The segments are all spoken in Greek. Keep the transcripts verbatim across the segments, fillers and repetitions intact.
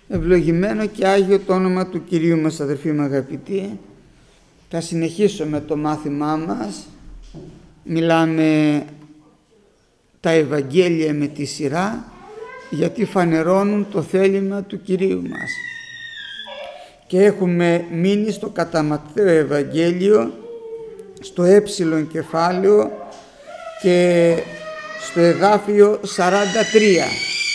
Ευλογημένο και Άγιο το όνομα του Κυρίου μας, αδερφοί μου αγαπητοί. Θα συνεχίσω με το μάθημά μας. Μιλάμε τα Ευαγγέλια με τη σειρά, γιατί φανερώνουν το θέλημα του Κυρίου μας. Και έχουμε μείνει στο κατά Ματθαίο Ευαγγέλιο, στο έψιλον κεφάλαιο και στο εδάφιο σαράντα τρία.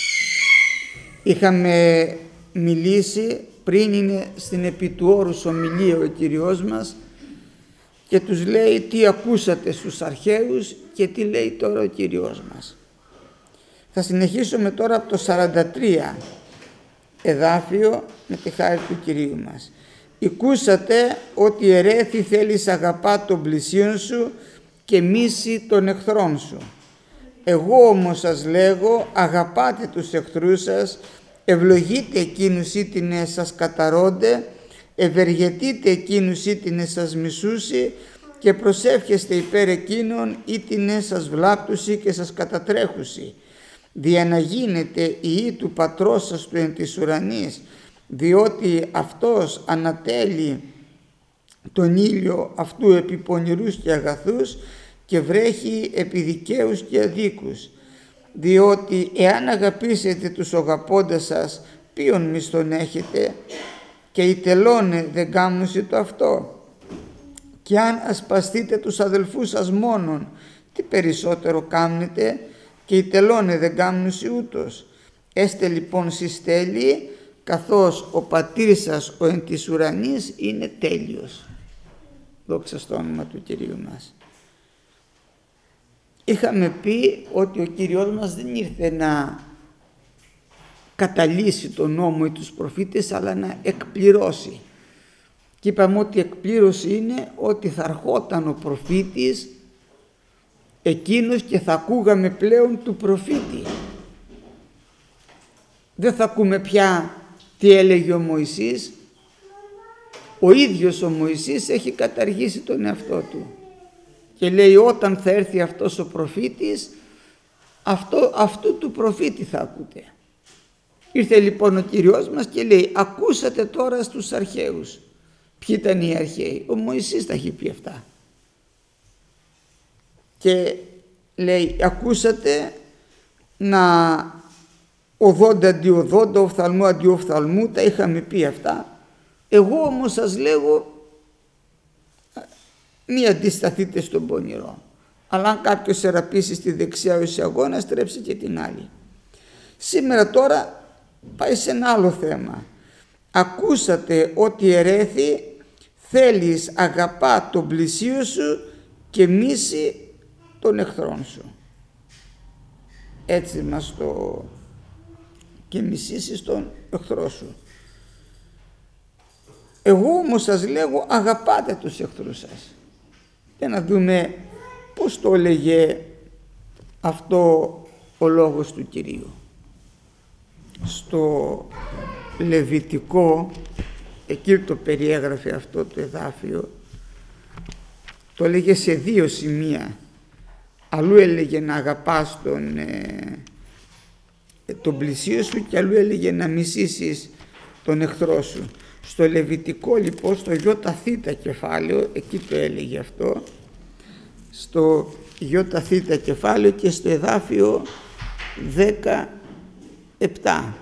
Είχαμε μιλήσει, πριν είναι στην επί του όρους ομιλία ο Κυριός μας και τους λέει τι ακούσατε στους αρχαίους και τι λέει τώρα ο Κυριός μας. Θα συνεχίσουμε τώρα από το σαράντα τρία εδάφιο με τη χάρη του Κυρίου μας. «Οικούσατε ότι ερέθη θέλεις αγαπά τον πλησίον σου και μίση των εχθρών σου. Εγώ όμως σας λέγω, αγαπάτε τους εχθρούς σας, ευλογείτε εκείνους ήτινες σας καταρώνται, ευεργετείτε εκείνους ήτινες σας μισούσι και προσεύχεστε υπέρ εκείνων ήτινες σας βλάπτουσι και σας κατατρέχουσι. Δια να γίνετε η ή του πατρός σας του εν της ουρανής, διότι αυτός ανατέλει τον ήλιο αυτού επί πονηρούς και αγαθούς και βρέχει επί δικαίους και αδίκους. Διότι εάν αγαπήσετε τους αγαπώντας σας, ποιον μισθόν έχετε, και οι τελώνε δεν κάμνουσι το αυτό. Και αν ασπαστείτε τους αδελφούς σας μόνον, τι περισσότερο κάμνετε, και οι τελώνε δεν κάμνουσι ούτως. Έστε λοιπόν σεις τέλειοι, καθώς ο πατήρ σας ο εν της ουρανής είναι τέλειος». Δόξα στο όνομα του Κυρίου μας. Είχαμε πει ότι ο Κύριος μας δεν ήρθε να καταλύσει τον νόμο ή τους προφήτες, αλλά να εκπληρώσει. Και είπαμε ότι η εκπλήρωση είναι ότι θα ερχόταν ο προφήτης εκείνος και θα ακούγαμε πλέον του προφήτη. Δεν θα ακούμε πια τι έλεγε ο Μωυσής. Ο ίδιος ο Μωυσής έχει καταργήσει τον εαυτό του. Και λέει όταν θα έρθει αυτός ο προφήτης, αυτό, αυτού του προφήτη θα ακούτε. Ήρθε λοιπόν ο Κύριος μας και λέει ακούσατε τώρα στους αρχαίους. Ποιοι ήταν οι αρχαίοι? Ο Μωυσής τα έχει πει αυτά. Και λέει ακούσατε να οδόντα αντιοδόντα, οφθαλμού αντιοφθαλμού, τα είχαμε πει αυτά. Εγώ όμως σας λέγω μη αντισταθείτε στον πονηρό. Αλλά αν κάποιος σεραπίσει στη δεξιά ως αγώνα, στρέψει και την άλλη. Σήμερα τώρα πάει σε ένα άλλο θέμα. Ακούσατε ότι ερέθη θέλεις αγαπά τον πλησίο σου και μίση των εχθρών σου. Έτσι μας το και μισήσεις τον εχθρό σου. Εγώ όμως σας λέγω αγαπάτε τους εχθρούς σας. Για να δούμε πώς το έλεγε αυτό ο λόγος του Κυρίου. Στο Λεβιτικό, εκεί το περιέγραφε αυτό το εδάφιο, το έλεγε σε δύο σημεία. Αλλού έλεγε να αγαπάς τον, ε, τον πλησίο σου και αλλού έλεγε να μισήσεις τον εχθρό σου. Στο Λεβιτικό λοιπόν, στο γιώτα θήτα κεφάλαιο, εκεί το έλεγε αυτό, στο γιώτα θήτα κεφάλαιο και στο εδάφιο δεκαεπτά.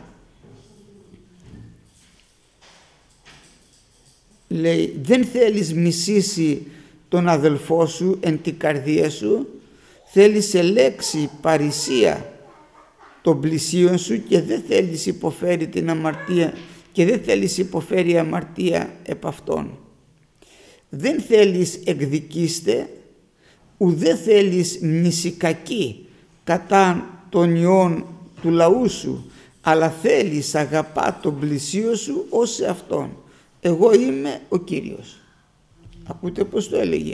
Λέει δεν θέλεις μισήσει τον αδελφό σου εν την καρδία σου, θέλεις σε λέξη παρησία τον πλησίον σου και δεν θέλεις υποφέρει την αμαρτία και δεν θέλεις υποφέρει αμαρτία επ' αυτόν. Δεν θέλεις εκδικήστε, ουδέ θέλεις μνησικακή κατά των ιών του λαού σου, αλλά θέλεις αγαπά τον πλησίο σου ως σε αυτόν. Εγώ είμαι ο Κύριος. Ακούτε πως το έλεγε.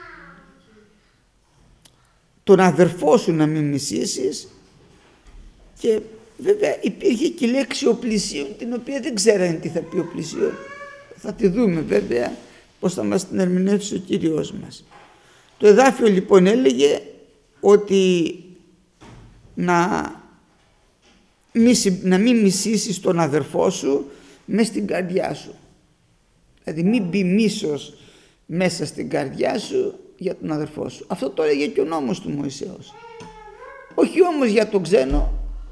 Τον αδερφό σου να μην μισήσεις, και βέβαια υπήρχε και η λέξη ο πλησίον, την οποία δεν ξέρανε τι θα πει ο πλησίον. Θα τη δούμε βέβαια πώς θα μας την ερμηνεύσει ο Κύριος μας. Το εδάφιο λοιπόν έλεγε ότι να να μην μισήσεις τον αδερφό σου μες στην καρδιά σου. Δηλαδή μην μπει μίσος μέσα στην καρδιά σου για τον αδερφό σου. Αυτό το έλεγε και ο νόμος του Μωυσέως. Όχι όμως για τον ξένο.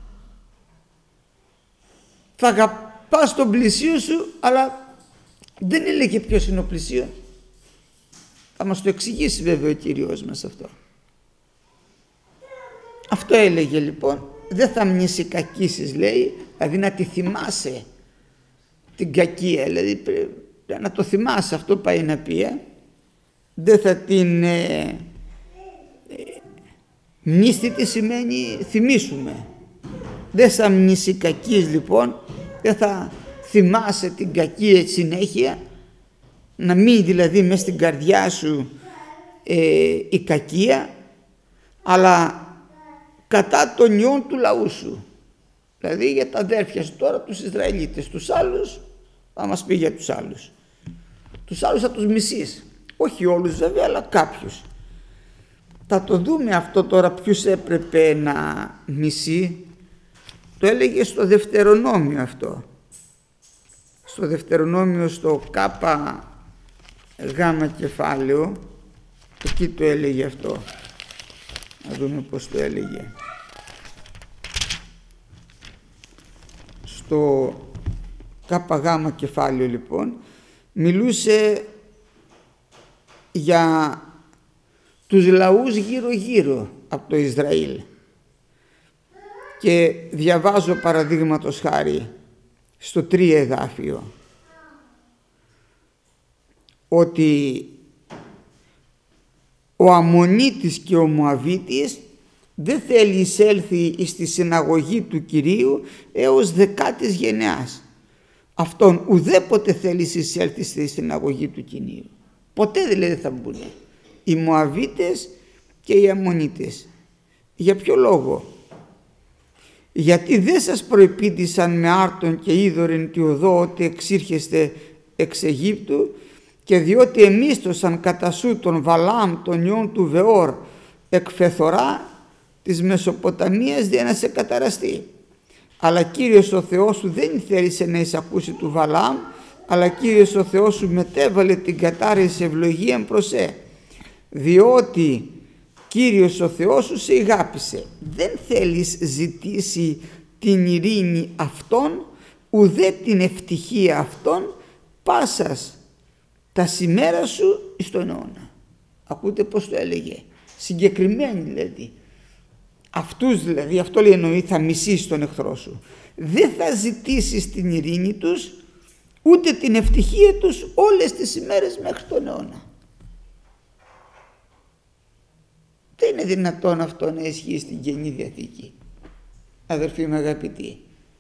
Θα αγαπάς τον πλησίο σου, αλλά δεν έλεγε ποιος είναι ο πλησίον. Θα μας το εξηγήσει βέβαια ο Κύριος μας αυτό. Αυτό έλεγε λοιπόν, δεν θα μνήσει κακίσεις λέει, δηλαδή να τη θυμάσαι την κακία, δηλαδή πρέπει να το θυμάσαι, αυτό πάει να πει, ε? Δεν θα την ε, ε, μνήστη τι σημαίνει θυμίσουμε. Δεν θα μνήσει κακής λοιπόν, δεν θα θυμάσαι την κακία συνέχεια, να μην δηλαδή μες στην καρδιά σου ε, η κακία, αλλά κατά των ιών του λαού σου. Δηλαδή για τα αδέρφια σου τώρα, τους Ισραηλίτες, τους άλλους θα μας πει για τους άλλους. Τους άλλους θα τους μισείς. Όχι όλους βέβαια, αλλά κάποιους. Θα το δούμε αυτό τώρα ποιους έπρεπε να μισεί. Το έλεγε στο Δευτερονόμιο αυτό. Στο Δευτερονόμιο στο Κάπα Γάμα κεφάλαιο, εκεί το έλεγε αυτό. Να δούμε πώς το έλεγε. Στο Κάπα Γάμα κεφάλαιο λοιπόν μιλούσε για τους λαούς γύρω γύρω από το Ισραήλ και διαβάζω παραδείγματος χάρη στο τρία εδάφιο ότι ο Αμμονίτης και ο Μωαβίτης δεν θέλει εισέλθει στη συναγωγή του Κυρίου έως δεκάτης γενεάς. Αυτόν ουδέποτε θέλει εισέλθει στη συναγωγή του Κυρίου. Ποτέ δηλαδή θα μπουν οι Μωαβίτες και οι Αμμονίτες. Για ποιο λόγο? Γιατί δεν σας προεπίτησαν με άρτον και είδωρεν τη οδό ότι εξήρχεστε εξ Αιγύπτου, και διότι εμίστοσαν κατά σου τον Βαλάμ τον ιόν του Βεόρ εκ Φεθορά της Μεσοποταμίας για να σε καταραστεί. Αλλά Κύριος ο Θεός σου δεν θέλησε να εισακούσει του Βαλάμ, αλλά Κύριος ο Θεός σου μετέβαλε την κατάρρεση ευλογίαν προς σε, διότι Κύριος ο Θεός σου σε αγάπησε. Δεν θέλεις ζητήσει την ειρήνη αυτών, ουδέ την ευτυχία αυτών, πάσας τα σημέρα σου στον αιώνα. Ακούτε πως το έλεγε. Συγκεκριμένη δηλαδή. Αυτούς δηλαδή, αυτό λέει εννοεί, θα μισείς τον εχθρό σου. Δεν θα ζητήσεις την ειρήνη τους, ούτε την ευτυχία τους όλες τις ημέρες μέχρι τον αιώνα. Δεν είναι δυνατόν αυτό να ισχύει στην Καινή Διαθήκη, αδερφοί μου αγαπητοί.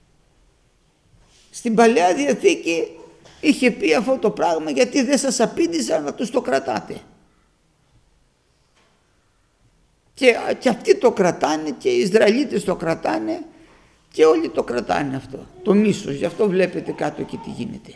Στην Παλαιά Διαθήκη είχε πει αυτό το πράγμα, γιατί δεν σας απήντησαν να τους το κρατάτε. Και, και αυτοί το κρατάνε και οι Ισραηλίτες το κρατάνε και όλοι το κρατάνε αυτό. Το μίσος, γι' αυτό βλέπετε κάτω και τι γίνεται.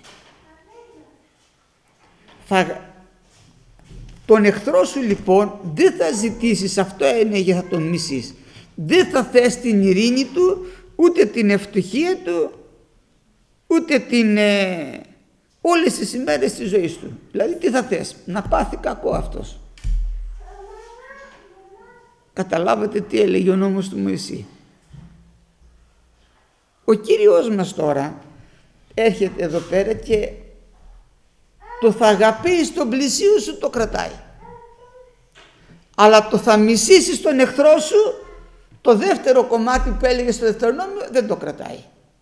Θα, τον εχθρό σου λοιπόν δεν θα ζητήσεις, αυτό είναι για θα τον μισείς. Δεν θα θες την ειρήνη του, ούτε την ευτυχία του, ούτε την... Ε, όλες τις ημέρες της ζωής του. Δηλαδή τι θα θες? Να πάθει κακό αυτός. Καταλάβατε τι έλεγε ο νόμος του Μωυσή. Ο Κύριος μας τώρα έρχεται εδώ πέρα και το θα αγαπήσεις τον πλησίο σου το κρατάει. Αλλά το θα μισήσεις τον εχθρό σου, το δεύτερο κομμάτι που έλεγε στο Δευτερονόμιο, δεν το κρατάει.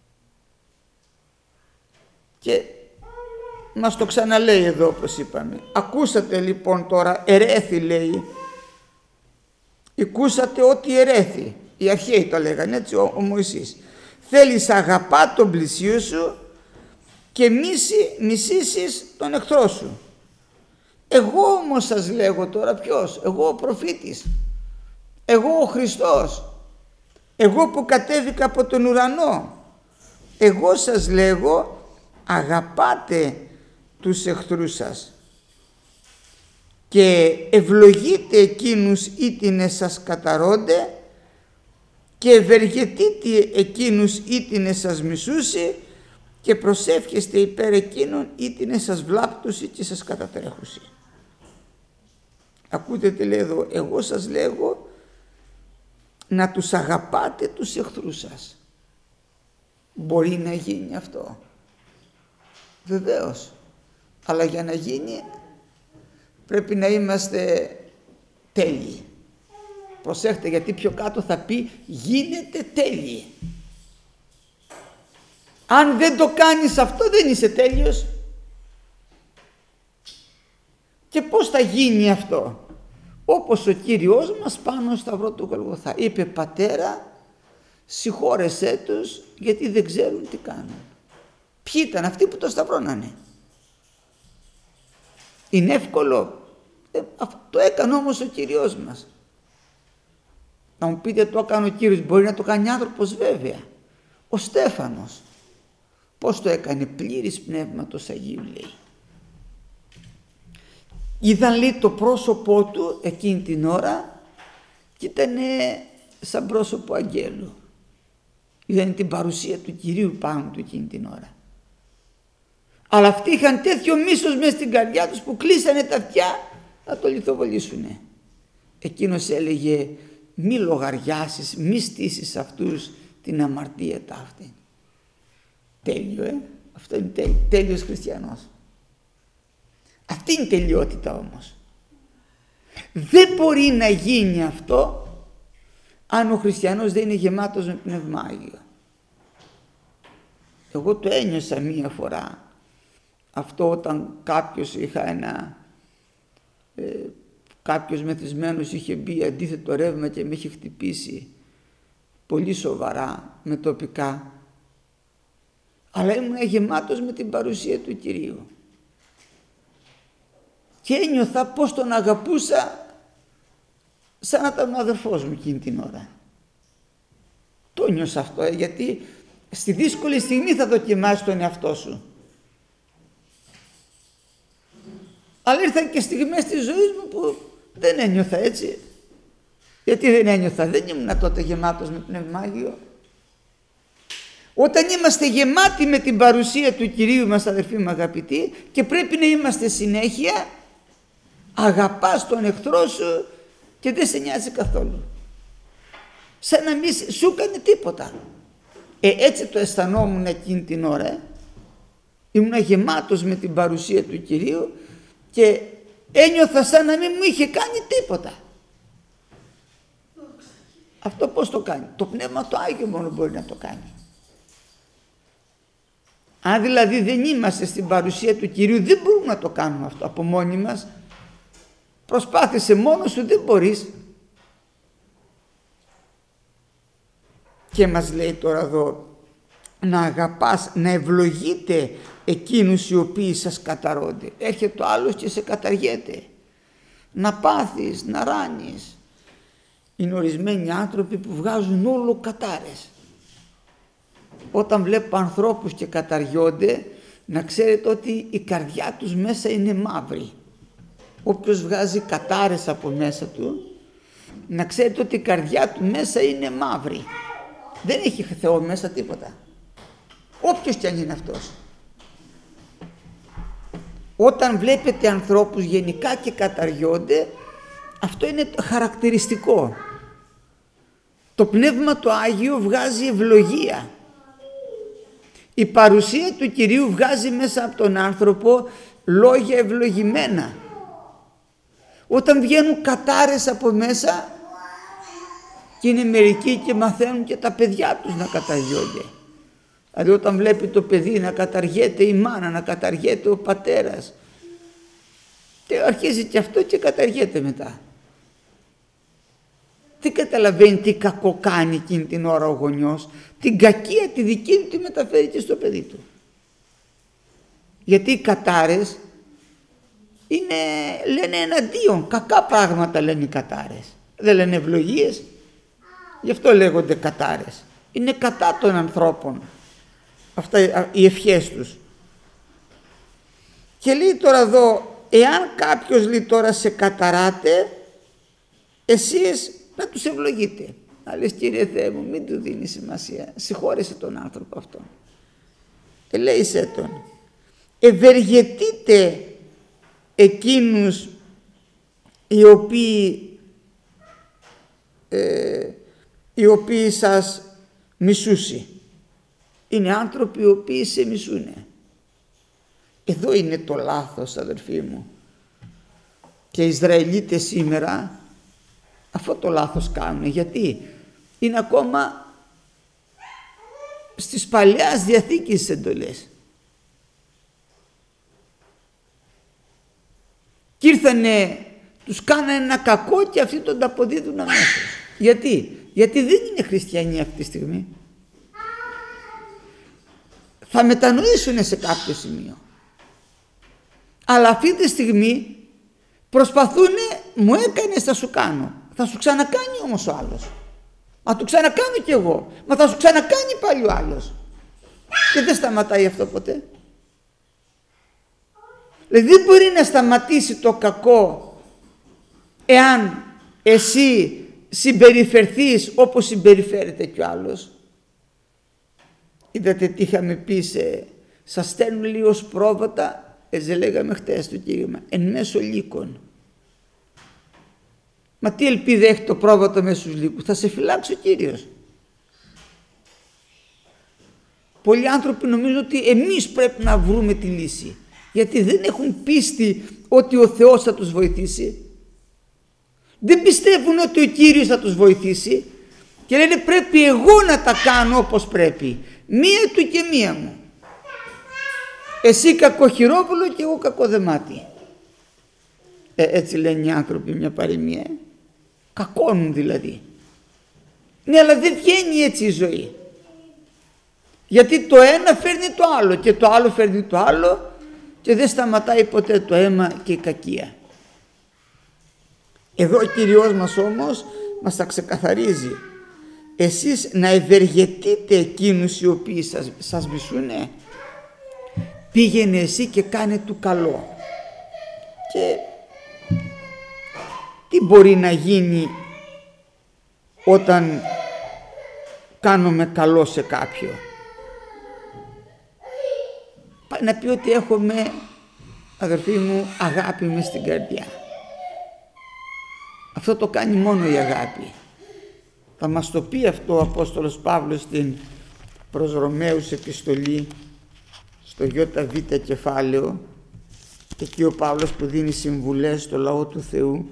Και μας το ξαναλέει εδώ όπως είπαμε. Ακούσατε λοιπόν τώρα, ερέθη λέει, ακούσατε ότι ερέθη. Οι αρχαίοι το λέγανε έτσι, ο, ο Μωυσής. Θέλεις αγαπά τον πλησίο σου και μίση, μισήσεις τον εχθρό σου. Εγώ όμως σας λέγω τώρα, ποιος? Εγώ ο προφήτης. Εγώ ο Χριστός. Εγώ που κατέβηκα από τον ουρανό. Εγώ σας λέγω, αγαπάτε τους εχθρούς σας και ευλογείτε εκείνους ήτινες σας καταρώνται, και ευεργετείτε εκείνους ήτινε σας μισούσι και προσεύχεστε υπέρ εκείνων ήτινε σας βλάπτουσι και σας κατατρέχουσι. Ακούτε τι λέει εδώ, εγώ σας λέγω να τους αγαπάτε τους εχθρούς σας. Μπορεί να γίνει αυτό, βεβαίως, αλλά για να γίνει πρέπει να είμαστε τέλειοι. Προσέχτε, γιατί πιο κάτω θα πει γίνετε τέλειοι. Αν δεν το κάνεις αυτό δεν είσαι τέλειος. Και πώς θα γίνει αυτό? Όπως ο Κύριος μας πάνω στο σταυρό του Γολγοθά είπε, Πατέρα συγχώρεσέ τους γιατί δεν ξέρουν τι κάνουν. Ποιοι ήταν αυτοί που το σταυρώνανε? Είναι εύκολο? Ε, το έκανε όμως ο Κύριος μας. Να μου πείτε, το έκανε ο Κύριος, μπορεί να το κάνει άνθρωπος? Βέβαια. Ο Στέφανος πώς το έκανε? Πλήρης Πνεύματος Αγίου λέει. Είδαν λέει το πρόσωπό του εκείνη την ώρα και ήταν σαν πρόσωπο αγγέλου. Είδαν την παρουσία του Κυρίου πάνω του εκείνη την ώρα. Αλλά αυτοί είχαν τέτοιο μίσος μέσα στην καρδιά τους που κλείσανε τα αυτιά να το λιθοβολήσουνε. Εκείνος έλεγε, μη λογαριάσεις, μη στήσεις αυτούς την αμαρτία ταύτη. Τέλειο, ε! Αυτό είναι τέλειο, τέλειος χριστιανός. Αυτή είναι η τελειότητα όμως. Δεν μπορεί να γίνει αυτό αν ο χριστιανός δεν είναι γεμάτος με Πνεύμα Άγιο. Εγώ το ένιωσα μία φορά αυτό όταν κάποιος είχα ένα ε, κάποιος μεθυσμένος είχε μπει αντίθετο ρεύμα και με είχε χτυπήσει πολύ σοβαρά με τοπικά, αλλά ήμουν γεμάτος με την παρουσία του Κυρίου και ένιωθα πως τον αγαπούσα σαν να ήταν ο αδερφός μου εκείνη την ώρα. Το νιώσα αυτό, ε, γιατί στη δύσκολη στιγμή θα δοκιμάσεις τον εαυτό σου. Αλλά ήρθαν και στιγμές της ζωής μου που δεν ένιωθα έτσι. Γιατί δεν ένιωθα? Δεν ήμουν τότε γεμάτος με Πνεύμα Άγιο. Όταν είμαστε γεμάτοι με την παρουσία του Κυρίου μας, αδερφοί μου αγαπητοί, και πρέπει να είμαστε συνέχεια, αγαπάς τον εχθρό σου και δεν σε νοιάζει καθόλου. Σαν να μην σου κάνει τίποτα. Ε, έτσι το αισθανόμουν εκείνη την ώρα. Ε. Ήμουν γεμάτος με την παρουσία του Κυρίου και ένιωθα σαν να μην μου είχε κάνει τίποτα. Αυτό πώς το κάνει? Το Πνεύμα το Άγιο μόνο μπορεί να το κάνει. Αν δηλαδή δεν είμαστε στην παρουσία του Κυρίου, δεν μπορούμε να το κάνουμε αυτό από μόνοι μας. Προσπάθησε μόνος σου, δεν μπορείς. Και μας λέει τώρα εδώ να αγαπάς, να ευλογείτε εκείνους οι οποίοι σας καταρρώνται. Έρχεται ο άλλος και σε καταργέται. Να πάθεις, να ράνεις. Είναι ορισμένοι άνθρωποι που βγάζουν όλο κατάρες. Όταν βλέπω ανθρώπους και καταργιόνται, να ξέρετε ότι η καρδιά τους μέσα είναι μαύρη. Όποιος βγάζει κατάρες από μέσα του, να ξέρετε ότι η καρδιά του μέσα είναι μαύρη. Δεν έχει Θεό μέσα τίποτα. Όποιος κι αν είναι αυτός. Όταν βλέπετε ανθρώπους γενικά και καταργιόνται, αυτό είναι χαρακτηριστικό. Το Πνεύμα το Άγιο βγάζει ευλογία. Η παρουσία του Κυρίου βγάζει μέσα από τον άνθρωπο λόγια ευλογημένα. Όταν βγαίνουν κατάρες από μέσα, και είναι μερικοί και μαθαίνουν και τα παιδιά τους να καταργιόνται. Δηλαδή όταν βλέπει το παιδί να καταργέται η μάνα, να καταργέται ο πατέρας, και αρχίζει και αυτό και καταργέται μετά. Τι καταλαβαίνει τι κακό κάνει εκείνη την ώρα ο γονιός? Την κακία τη δική του τη μεταφέρει και στο παιδί του. Γιατί οι κατάρες είναι, λένε εναντίον, κακά πράγματα λένε οι κατάρες. Δεν λένε ευλογίες, γι' αυτό λέγονται κατάρες. Είναι κατά των ανθρώπων αυτά οι ευχές τους. Και λέει τώρα εδώ, εάν κάποιος λέει τώρα σε καταράτε, εσείς να τους ευλογείτε. να λες Κύριε Θεέ μου, μην του δίνει σημασία, συγχώρεσε τον άνθρωπο αυτόν, ελέησέ τον. Ευεργετείτε εκείνους οι οποίοι ε, οι οποίοι σας μισούσι. Είναι άνθρωποι οι οποίοι σε μισούνε. Εδώ είναι το λάθος, αδερφοί μου. Και οι Ισραηλίτες σήμερα αυτό το λάθος κάνουν. Γιατί είναι ακόμα στις Παλαιάς Διαθήκης εντολές. Και ήρθανε, τους κάνανε ένα κακό και αυτοί τον αποδίδουν αμέσως. Γιατί, γιατί δεν είναι χριστιανοί αυτή τη στιγμή. Θα μετανοήσουν σε κάποιο σημείο. Αλλά αυτή τη στιγμή προσπαθούνε, μου έκανες θα σου κάνω. Θα σου ξανακάνει όμως ο άλλος. Μα του ξανακάνω κι εγώ. Μα θα σου ξανακάνει πάλι ο άλλος. Και δεν σταματάει αυτό ποτέ. Δηλαδή δεν μπορεί να σταματήσει το κακό εάν εσύ συμπεριφερθείς όπως συμπεριφέρεται κι ο άλλος. Είδατε τι είχαμε πει σε, σας στέλνουν λίγο πρόβατα, έτσι λέγαμε χτες το κήρυγμα, εν μέσω λύκων. Μα τι ελπίδα έχει το πρόβατο μέσα στους λύκους, θα σε φυλάξει ο Κύριος. Πολλοί άνθρωποι νομίζουν ότι εμείς πρέπει να βρούμε τη λύση, γιατί δεν έχουν πίστη ότι ο Θεός θα τους βοηθήσει. Δεν πιστεύουν ότι ο Κύριος θα τους βοηθήσει και λένε πρέπει εγώ να τα κάνω όπως πρέπει. Μία του και μία μου. Εσύ κακοχειρόβολο και εγώ κακοδεμάτι. Ε, έτσι λένε οι άνθρωποι μια παροιμία. Ε. Κακώνουν δηλαδή. Ναι, αλλά δεν βγαίνει έτσι η ζωή. Γιατί το ένα φέρνει το άλλο και το άλλο φέρνει το άλλο και δεν σταματάει ποτέ το αίμα και η κακία. Εδώ ο Κύριος μας όμως μας τα ξεκαθαρίζει. Εσείς να ευεργετείτε εκείνους οι οποίοι σας, σας μισούνε. Πήγαινε εσύ και κάνε του καλό. Και τι μπορεί να γίνει όταν κάνουμε καλό σε κάποιον? Πάει να πει ότι έχουμε, αδερφοί μου, αγάπη μες στην καρδιά. Αυτό το κάνει μόνο η αγάπη. Θα μας το πει αυτό ο Απόστολος Παύλος στην προς Ρωμαίους επιστολή στο ΙΒ κεφάλαιο, εκεί ο Παύλος που δίνει συμβουλές στο λαό του Θεού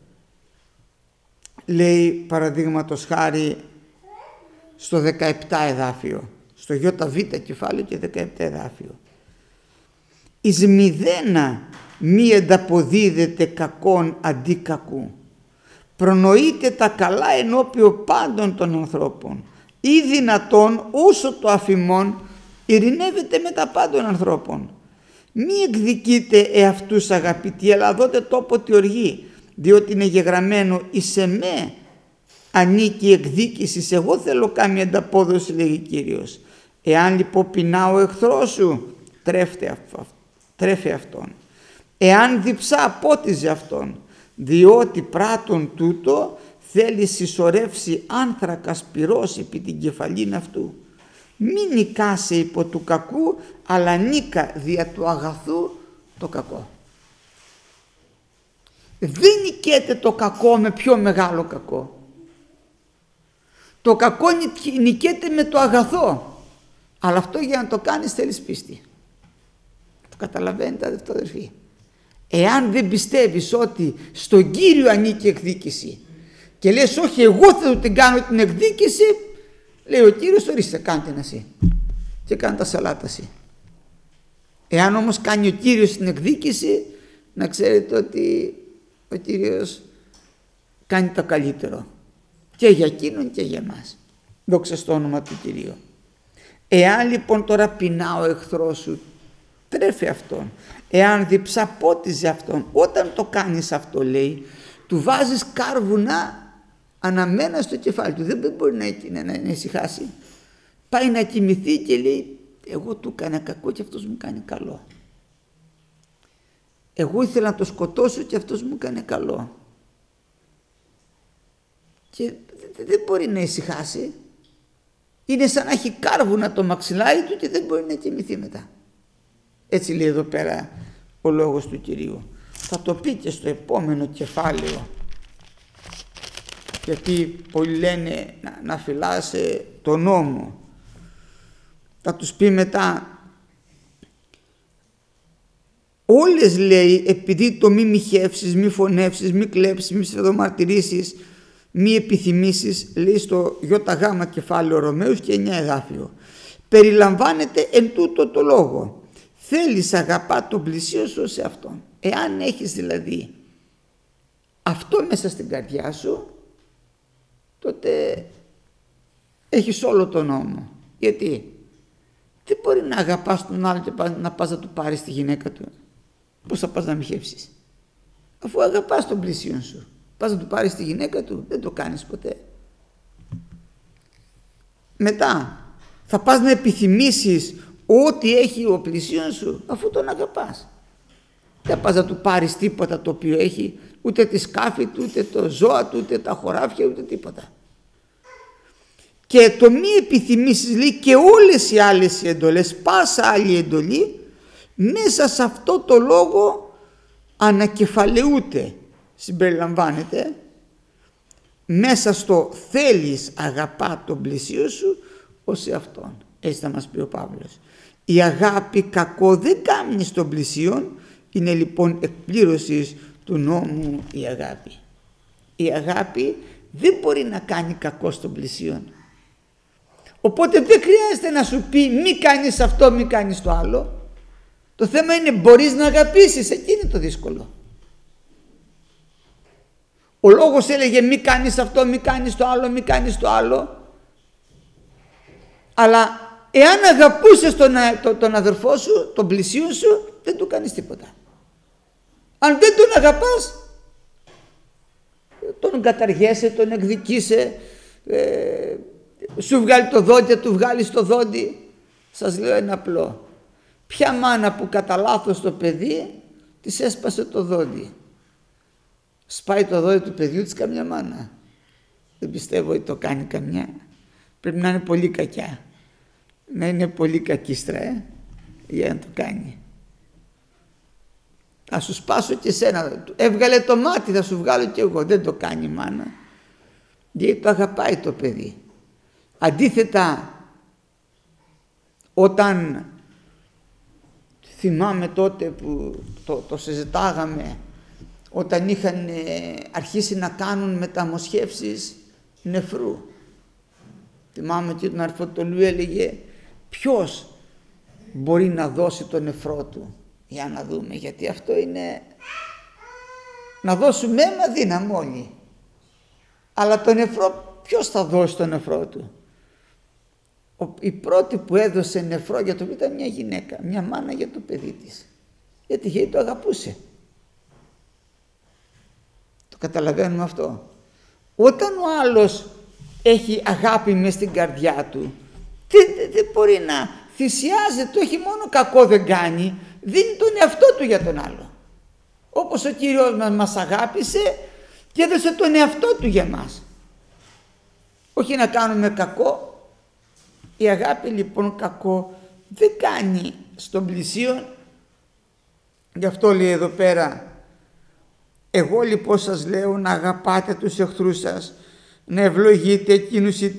λέει παραδείγματος χάρη στο δεκαεπτά εδάφιο, στο ΙΒ κεφάλαιο και δεκαεπτά εδάφιο, εις μηδένα μη ενταποδίδετε κακόν αντί κακού, προνοείτε τα καλά ενώπιον πάντων των ανθρώπων, ή δυνατόν όσο το αφημών ειρηνεύετε με τα πάντων ανθρώπων. Μη εκδικείτε εαυτούς αγαπητοί, αλλά δώτε τόπο τη οργή, διότι είναι γεγραμμένο εις εμέ ανήκει η εκδίκηση, εγώ θέλω κάμια ανταπόδοση, λέγει Κύριος. Εάν λοιπόν πεινά ο εχθρός σου, τρέφτε, τρέφε αυτόν. Εάν διψά, απότιζε αυτόν, διότι πράττων τούτο θέλει συσσωρεύσει άνθρακα σπυρός επί την κεφαλήν αυτού. Μην νικάσαι υπό του κακού, αλλά νίκα δια του αγαθού το κακό. Δεν νικέται το κακό με πιο μεγάλο κακό. Το κακό νικέται με το αγαθό. Αλλά αυτό για να το κάνεις θέλεις πίστη. Το καταλαβαίνετε αδελφοί, αδελφοί. Εάν δεν πιστεύεις ότι στον Κύριο ανήκει εκδίκηση και λες όχι εγώ θα την κάνω την εκδίκηση, λέει ο Κύριος ορίστε κάντε να εσύ και κάνε τα σαλάτα εσύ. Εάν όμως κάνει ο Κύριος την εκδίκηση, να ξέρετε ότι ο Κύριος κάνει το καλύτερο και για εκείνον και για μας. Δόξα στο όνομα του Κυρίου. Εάν λοιπόν τώρα πεινά ο εχθρός σου, τρέφει αυτόν. Εάν διψαπότιζε αυτόν, όταν το κάνεις αυτό, λέει, του βάζεις κάρβουνα αναμένα στο κεφάλι του. Δεν μπορεί να, να, να ησυχάσει. Πάει να κοιμηθεί και λέει εγώ του έκανα κακό και αυτός μου κάνει καλό. Εγώ ήθελα να το σκοτώσω και αυτός μου έκανε καλό. Και δεν μπορεί να ησυχάσει. Είναι σαν να έχει κάρβουνα το μαξιλάρι του και δεν μπορεί να κοιμηθεί μετά. Έτσι λέει εδώ πέρα ο λόγος του Κυρίου. Θα το πει και στο επόμενο κεφάλαιο, γιατί πολλοί λένε να, να φυλάσαι τον νόμο. Θα τους πει μετά, όλες λέει, επειδή το μη μοιχεύσεις, μη φωνεύσεις, μη κλέψεις, μη ψευδομαρτυρήσεις, μη επιθυμήσεις, λέει στο ΙΓ κεφάλαιο Ρωμαίους και εννιά εδάφιο, περιλαμβάνεται εν τούτο το λόγο. Θέλεις αγαπά τον πλησίο σου σε αυτόν. Εάν έχεις δηλαδή αυτό μέσα στην καρδιά σου, τότε έχεις όλο τον νόμο. Γιατί δεν μπορεί να αγαπάς τον άλλο και να πας να του πάρεις τη γυναίκα του. Πώς θα πας να μοιχεύσεις? Αφού αγαπάς τον πλησίον σου, πας να του πάρεις τη γυναίκα του? Δεν το κάνεις ποτέ. Μετά θα πας να επιθυμήσεις ό,τι έχει ο πλησίον σου, αφού τον αγαπάς. Δεν πας να του πάρεις τίποτα το οποίο έχει, ούτε τη σκάφη του, ούτε το ζώα του, ούτε τα χωράφια, ούτε τίποτα. Και το μη επιθυμήσεις, λέει, και όλες οι άλλες οι εντολές, πάσα άλλη εντολή, μέσα σε αυτό το λόγο ανακεφαλαιούται, συμπεριλαμβάνεται, μέσα στο θέλεις αγαπά τον πλησίο σου ως εαυτόν. Έτσι θα μας πει ο Παύλος. Η αγάπη κακό δεν κάνει στον πλησίον, είναι λοιπόν εκπλήρωση του νόμου η αγάπη. Η αγάπη δεν μπορεί να κάνει κακό στον πλησίον. Οπότε δεν χρειάζεται να σου πει μη κάνεις αυτό, μη κάνεις το άλλο. Το θέμα είναι μπορείς να αγαπήσεις, εκεί είναι το δύσκολο. Ο λόγος έλεγε μη κάνεις αυτό, μη κάνεις το άλλο, μη κάνεις το άλλο. Αλλά εάν αγαπούσες τον, τον, τον αδερφό σου, τον πλησίον σου, δεν του κάνεις τίποτα. Αν δεν τον αγαπάς, τον καταργέσαι, τον εκδικείσαι, ε, σου βγάλει το δόντι, του βγάλεις το δόντι. Σας λέω ένα απλό. Ποια μάνα που κατά λάθος το παιδί της έσπασε το δόντι? Σπάει το δόντι του παιδιού της καμιά μάνα? Δεν πιστεύω ότι το κάνει καμιά. Πρέπει να είναι πολύ κακιά. Να είναι πολύ κακίστρα ε, για να το κάνει. Θα σου σπάσω και σένα. Έβγαλε το μάτι, θα σου βγάλω και εγώ. Δεν το κάνει η μάνα. Γιατί το αγαπάει το παιδί. Αντίθετα, όταν θυμάμαι τότε που το, το συζητάγαμε, όταν είχαν αρχίσει να κάνουν μεταμοσχεύσεις νεφρού. Θυμάμαι και τον Αρφωτολού έλεγε ποιος μπορεί να δώσει το νεφρό του. Για να δούμε, γιατί αυτό είναι να δώσουμε αίμα δύναμη όλοι. Αλλά το νεφρό, ποιος θα δώσει το νεφρό του? Ο, η πρώτη που έδωσε νεφρό για το παιδί ήταν μια γυναίκα, μια μάνα για το παιδί της. Γιατί, γιατί το αγαπούσε. Το καταλαβαίνουμε αυτό. Όταν ο άλλος έχει αγάπη μες στην καρδιά του, δεν, δεν, δεν μπορεί να θυσιάζεται, όχι μόνο κακό δεν κάνει, δίνει τον εαυτό του για τον άλλο. Όπως ο Κύριος μας μας αγάπησε και έδωσε τον εαυτό του για μας. Όχι να κάνουμε κακό. Η αγάπη λοιπόν κακό δεν κάνει στον πλησίον. Γι' αυτό λέει εδώ πέρα, εγώ λοιπόν σας λέω να αγαπάτε τους εχθρούς σας, να ευλογείτε εκείνους οι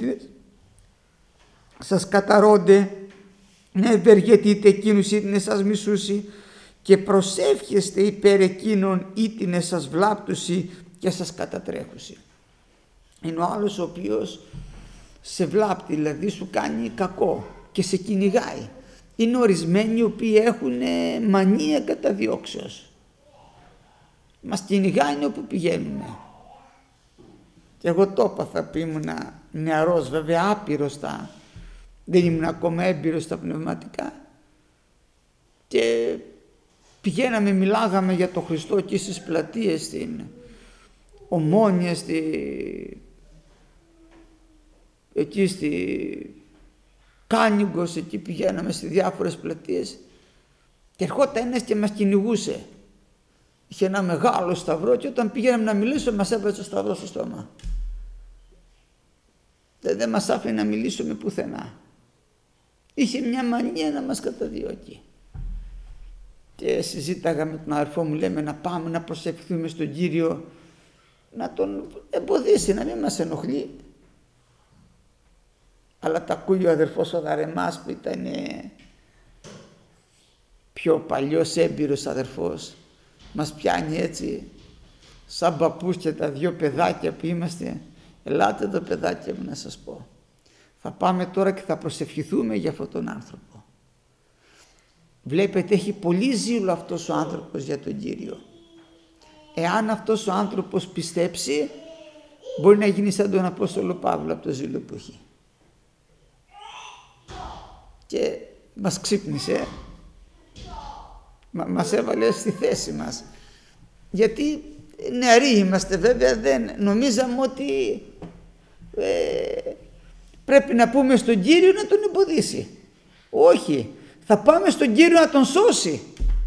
σας καταρώνται, να ευεργετείτε εκείνους ήτινες σας μισούσι και προσεύχεστε υπέρ εκείνων ήτινες σας βλάπτουσι και σας κατατρέχουσι. Είναι ο άλλος ο οποίος σε βλάπτει, δηλαδή σου κάνει κακό και σε κυνηγάει. Είναι ορισμένοι οι οποίοι έχουν μανία καταδιώξεως. Μας κυνηγάνε όπου πηγαίνουμε. Και εγώ το έπαθα που ήμουν νεαρός, βέβαια άπειρος τα... δεν ήμουν ακόμα έμπειρος στα πνευματικά. Και πηγαίναμε, μιλάγαμε για το Χριστό εκεί στις πλατείες, στην Ομόνια, στη... εκεί στη Κάνιγκος, εκεί πηγαίναμε σε διάφορες πλατείες και ερχόταν ένας και μας κυνηγούσε. Είχε ένα μεγάλο σταυρό και όταν πήγαμε να μιλήσουμε μας έβαζε το σταυρό στο στόμα. Δεν, δεν μας άφηνε να μιλήσουμε πουθενά. Είχε μια μανία να μας καταδιώκει. Και συζήταγα με τον αδερφό μου, λέμε να πάμε να προσευχηθούμε στον Κύριο, να τον εμποδίσει, να μην μας ενοχλεί. Αλλά τα ακούει ο αδερφός ο Δαρεμάς, που ήταν πιο παλιός έμπειρος αδερφός. Μας πιάνει έτσι σαν παππούς και τα δυο παιδάκια που είμαστε. Ελάτε εδώ παιδάκια μου να σας πω. Θα πάμε τώρα και θα προσευχηθούμε για αυτόν τον άνθρωπο. Βλέπετε, έχει πολύ ζήλο αυτός ο άνθρωπος για τον Κύριο. Εάν αυτός ο άνθρωπος πιστέψει, μπορεί να γίνει σαν τον Απόστολο Παύλο από το ζήλο που έχει. Και μας ξύπνησε, Μα, μας έβαλε στη θέση μας. Γιατί νεαροί είμαστε βέβαια, δεν νομίζαμε ότι ε, πρέπει να πούμε στον Κύριο να τον εμποδίσει. Όχι, θα πάμε στον Κύριο να τον σώσει.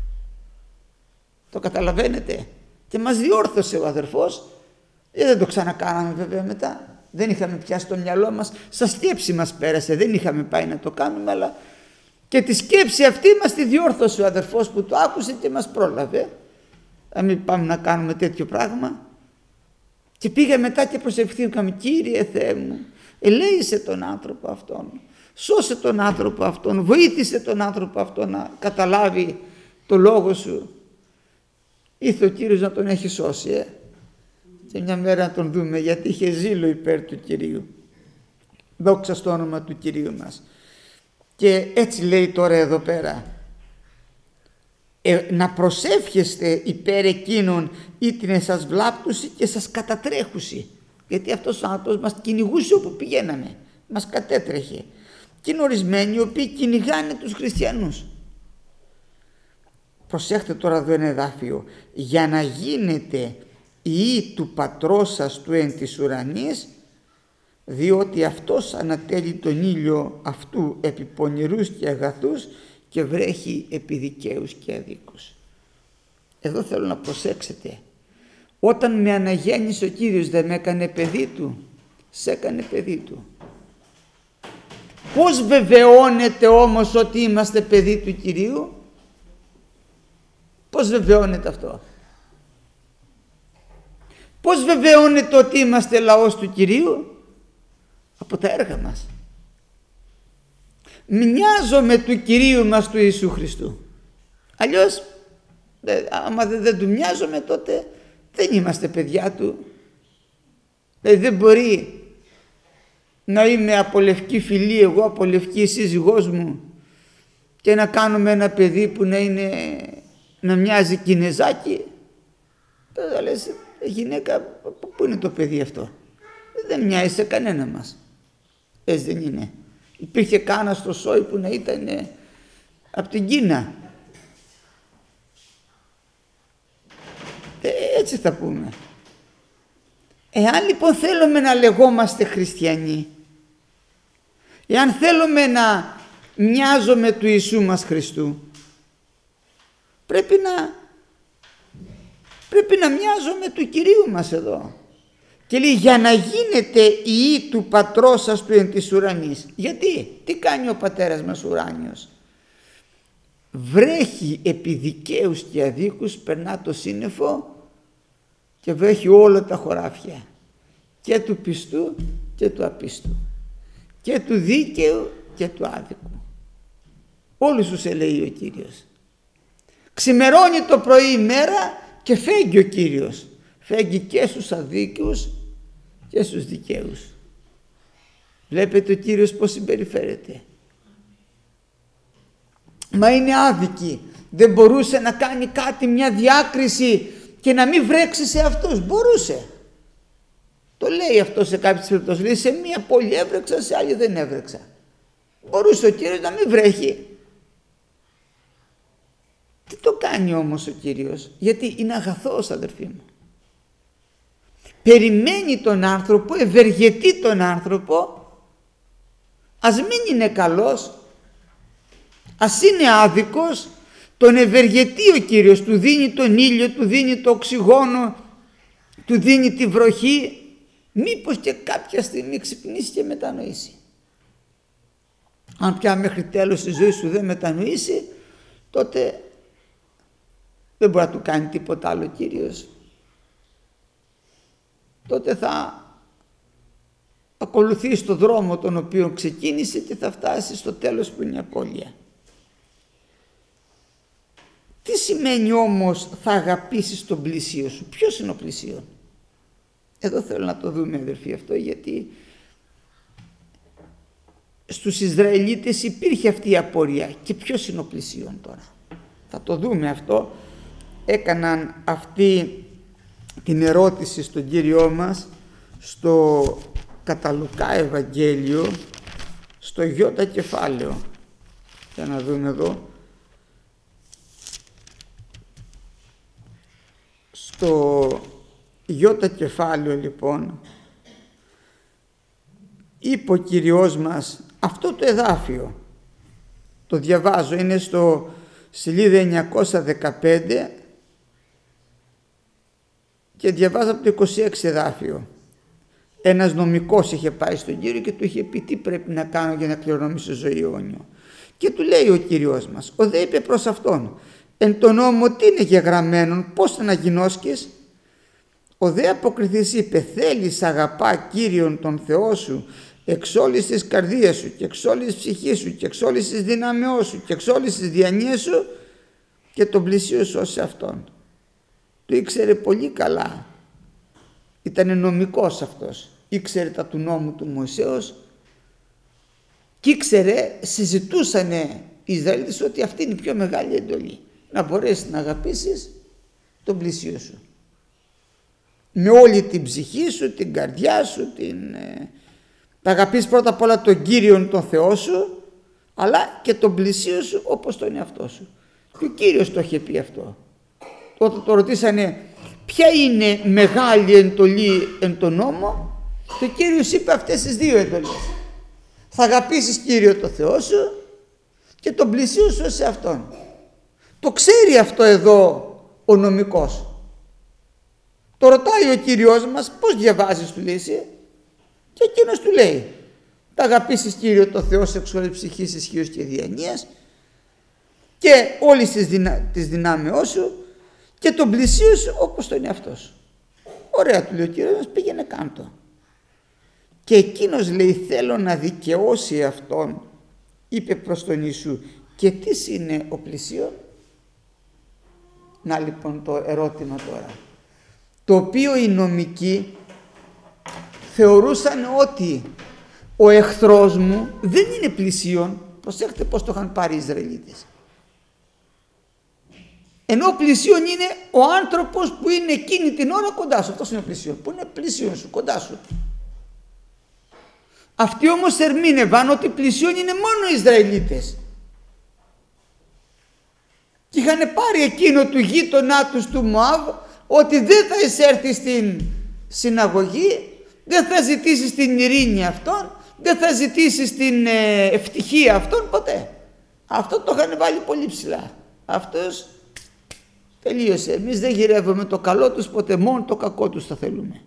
Το καταλαβαίνετε? Και μας διόρθωσε ο αδερφός. Ε, δεν το ξανακάναμε βέβαια μετά. Δεν είχαμε πιάσει το μυαλό μας. Στα σκέψη μας πέρασε. Δεν είχαμε πάει να το κάνουμε, αλλά και τη σκέψη αυτή μας τη διόρθωσε ο αδερφός που το άκουσε και μας πρόλαβε. Να μην πάμε να κάνουμε τέτοιο πράγμα. Και πήγα μετά και προσευχηθήκαμε. Κύριε Θεέ μου, ελέησε τον άνθρωπο αυτόν. Σώσε τον άνθρωπο αυτόν. Βοήθησε τον άνθρωπο αυτόν να καταλάβει το λόγο σου. Ήρθε ο Κύριος να τον έχει σώσει. Ε. Και μια μέρα να τον δούμε, γιατί είχε ζήλο υπέρ του Κυρίου. Δόξα στο όνομα του Κυρίου μας. Και έτσι λέει τώρα εδώ πέρα. Ε, να προσεύχεστε υπέρ εκείνων ήτινε σας βλάπτουσι και σας κατατρέχουσι. Γιατί αυτός ο άνθρωπος μας κυνηγούσε όπου πηγαίναμε. Μας κατέτρεχε. Και είναι ορισμένοι οι οποίοι κυνηγάνε τους χριστιανούς. Προσέχτε τώρα εδώ ένα εδάφιο. Για να γίνετε ιοί του πατρός σας του εν της ουρανής, διότι αυτός ανατέλει τον ήλιο αυτού επί πονηρούς και αγαθούς και βρέχει επί δικαίους και αδίκους. Εδώ θέλω να προσέξετε. Όταν με αναγέννησε ο Κύριος, δεν με έκανε παιδί του? Σε έκανε παιδί του. Πώς βεβαιώνεται όμως ότι είμαστε παιδί του Κυρίου? Πώς βεβαιώνεται αυτό? Πώς βεβαιώνεται ότι είμαστε λαός του Κυρίου? Από τα έργα μας. Μοιάζομαι του Κυρίου μας του Ιησού Χριστού. Αλλιώς άμα δεν, δεν του μοιάζομαι, τότε δεν είμαστε παιδιά του. Δηλαδή δεν μπορεί να είμαι από λευκή φυλή, εγώ από λευκή σύζυγός μου, και να κάνουμε ένα παιδί που να είναι, να μοιάζει Κινεζάκι. Θα λες, γυναίκα, πού είναι το παιδί αυτό? Δεν μοιάζει σε κανένα μας. Έτσι δεν είναι? Υπήρχε κάνα στο σόι που να ήταν από την Κίνα. Ε, έτσι θα πούμε. Εάν λοιπόν θέλουμε να λεγόμαστε χριστιανοί, εάν θέλουμε να μοιάζουμε του Ιησού μας Χριστού, πρέπει να πρέπει να μοιάζουμε του Κυρίου μας εδώ. Και λέει, για να γίνετε ιοί του πατρός σας του εν της ουρανής. Γιατί? Τι κάνει ο πατέρας μας ουράνιος? Βρέχει επί δικαίους και αδίκους, περνά το σύννεφο και βρέχει όλα τα χωράφια, και του πιστού και του απίστου, και του δίκαιου και του άδικου. Όλους τους ελέει ο Κύριος. Ξημερώνει το πρωί η μέρα και φέγγει ο Κύριος. Φέγγει και στους αδίκαιους και στους δικαίους. Βλέπετε ο Κύριος πώς συμπεριφέρεται. Μα είναι άδικοι. Δεν μπορούσε να κάνει κάτι, μια διάκριση, και να μην βρέξει σε αυτούς? Μπορούσε. Το λέει αυτό σε κάποιες περιπτώσεις. Λέει, σε μία πόλη έβρεξα, σε άλλη δεν έβρεξα. Μπορούσε ο Κύριος να μην βρέχει. Τι το κάνει όμως ο Κύριος? Γιατί είναι αγαθός, αδερφοί μου. Περιμένει τον άνθρωπο, ευεργετεί τον άνθρωπο, ας μην είναι καλός, ας είναι άδικος, τον ευεργετεί ο Κύριος, του δίνει τον ήλιο, του δίνει το οξυγόνο, του δίνει τη βροχή, Μήπως και κάποια στιγμή ξυπνήσει και μετανοήσει. Αν πια μέχρι τέλος της ζωής σου δεν μετανοήσει, τότε δεν μπορεί να του κάνει τίποτα άλλο ο Κύριος. Τότε θα ακολουθήσει το δρόμο τον οποίο ξεκίνησε και θα φτάσει στο τέλος που είναι η απώλεια. Τι σημαίνει όμως θα αγαπήσεις τον πλησίο σου? Ποιος είναι ο πλησίον? Εδώ θέλω να το δούμε, αδερφοί, αυτό, γιατί στους Ισραηλίτες υπήρχε αυτή η απορία. Και ποιος είναι ο πλησίον τώρα? Θα το δούμε αυτό. Έκαναν αυτή την ερώτηση στον Κύριό μας στο κατά Λουκά Ευαγγέλιο, στο γιώτα κεφάλαιο. Για να δούμε εδώ. Στο γιώτα κεφάλαιο λοιπόν είπε ο Κυριός μας αυτό το εδάφιο. Το διαβάζω, είναι στο σελίδα εννιακόσια δεκαπέντε και διαβάζω από το είκοσι έξι εδάφιο. Ένας νομικός είχε πάει στον Κύριο και του είχε πει τι πρέπει να κάνω για να κληρονομήσω ζωή αιώνιο. Και του λέει ο Κύριος μας, ο δε είπε προς αυτόν, εν το νόμο τι είναι γεγραμμένον, πώς θα να γινώσκεις? Ο δε αποκριθής είπε, θέλεις αγαπά Κύριον τον Θεό σου εξ όλης της καρδίας σου και εξ όλης της ψυχής σου και εξ όλης της δυνάμεώς σου και εξ όλης της διανοίας σου και τον πλησίο σου ως αυτόν. Το ήξερε πολύ καλά. Ήταν νομικός αυτός. Ήξερε τα του νόμου του Μωυσέως και ήξερε, συζητούσανε οι Ισραηλίτες ότι αυτή είναι η πιο μεγάλη εντολή. Να μπορέσεις να αγαπήσεις τον πλησίο σου. Με όλη την ψυχή σου, την καρδιά σου, την... να αγαπήσεις πρώτα απ' όλα τον Κύριον τον Θεό σου, αλλά και τον πλησίο σου όπως τον εαυτό σου. Και ο Κύριος το είχε πει αυτό. Όταν το ρωτήσανε ποια είναι μεγάλη εντολή εν τον νόμο, το Κύριος είπε αυτές τις δύο εντολές. Θα αγαπήσεις Κύριο το Θεό σου και τον πλησίο σου σε αυτόν. Το ξέρει αυτό εδώ ο νομικός. Το ρωτάει ο Κύριος μας, πώς διαβάζεις, του λέει εσύ? Και εκείνος του λέει, θα αγαπήσεις Κύριο το Θεό σε εξ όλης ψυχής, ισχύως και διανοίας και όλης της, δυνα... της δυνάμεώς σου και τον πλησίο σου όπως τον εαυτό σου. Ωραία, του λέει ο Κύριος μας, πήγαινε κάντο. Και εκείνος λέει, θέλω να δικαιώσει αυτόν, είπε προς τον Ιησού, και τι είναι ο πλησίον? Να λοιπόν το ερώτημα τώρα, το οποίο οι νομικοί θεωρούσαν ότι ο εχθρός μου δεν είναι πλησίον. Προσέχτε πώς το είχαν πάρει οι Ισραηλίτες. Ενώ ο πλησίον είναι ο άνθρωπος που είναι εκείνη την ώρα κοντά σου. Αυτός είναι ο πλησίον, που είναι πλησίον σου, κοντά σου. Αυτοί όμως ερμήνευαν ότι πλησίον είναι μόνο οι Ισραηλίτες. Και είχαν πάρει εκείνο του γείτονά τους του Μωάβ, ότι δεν θα εισέρθει στην συναγωγή, δεν θα ζητήσει την ειρήνη αυτόν, δεν θα ζητήσει την ευτυχία αυτόν ποτέ. Αυτό το είχαν βάλει πολύ ψηλά. Αυτός τελείωσε. Εμείς δεν γυρεύουμε το καλό τους ποτέ, μόνο το κακό τους θα θέλουμε.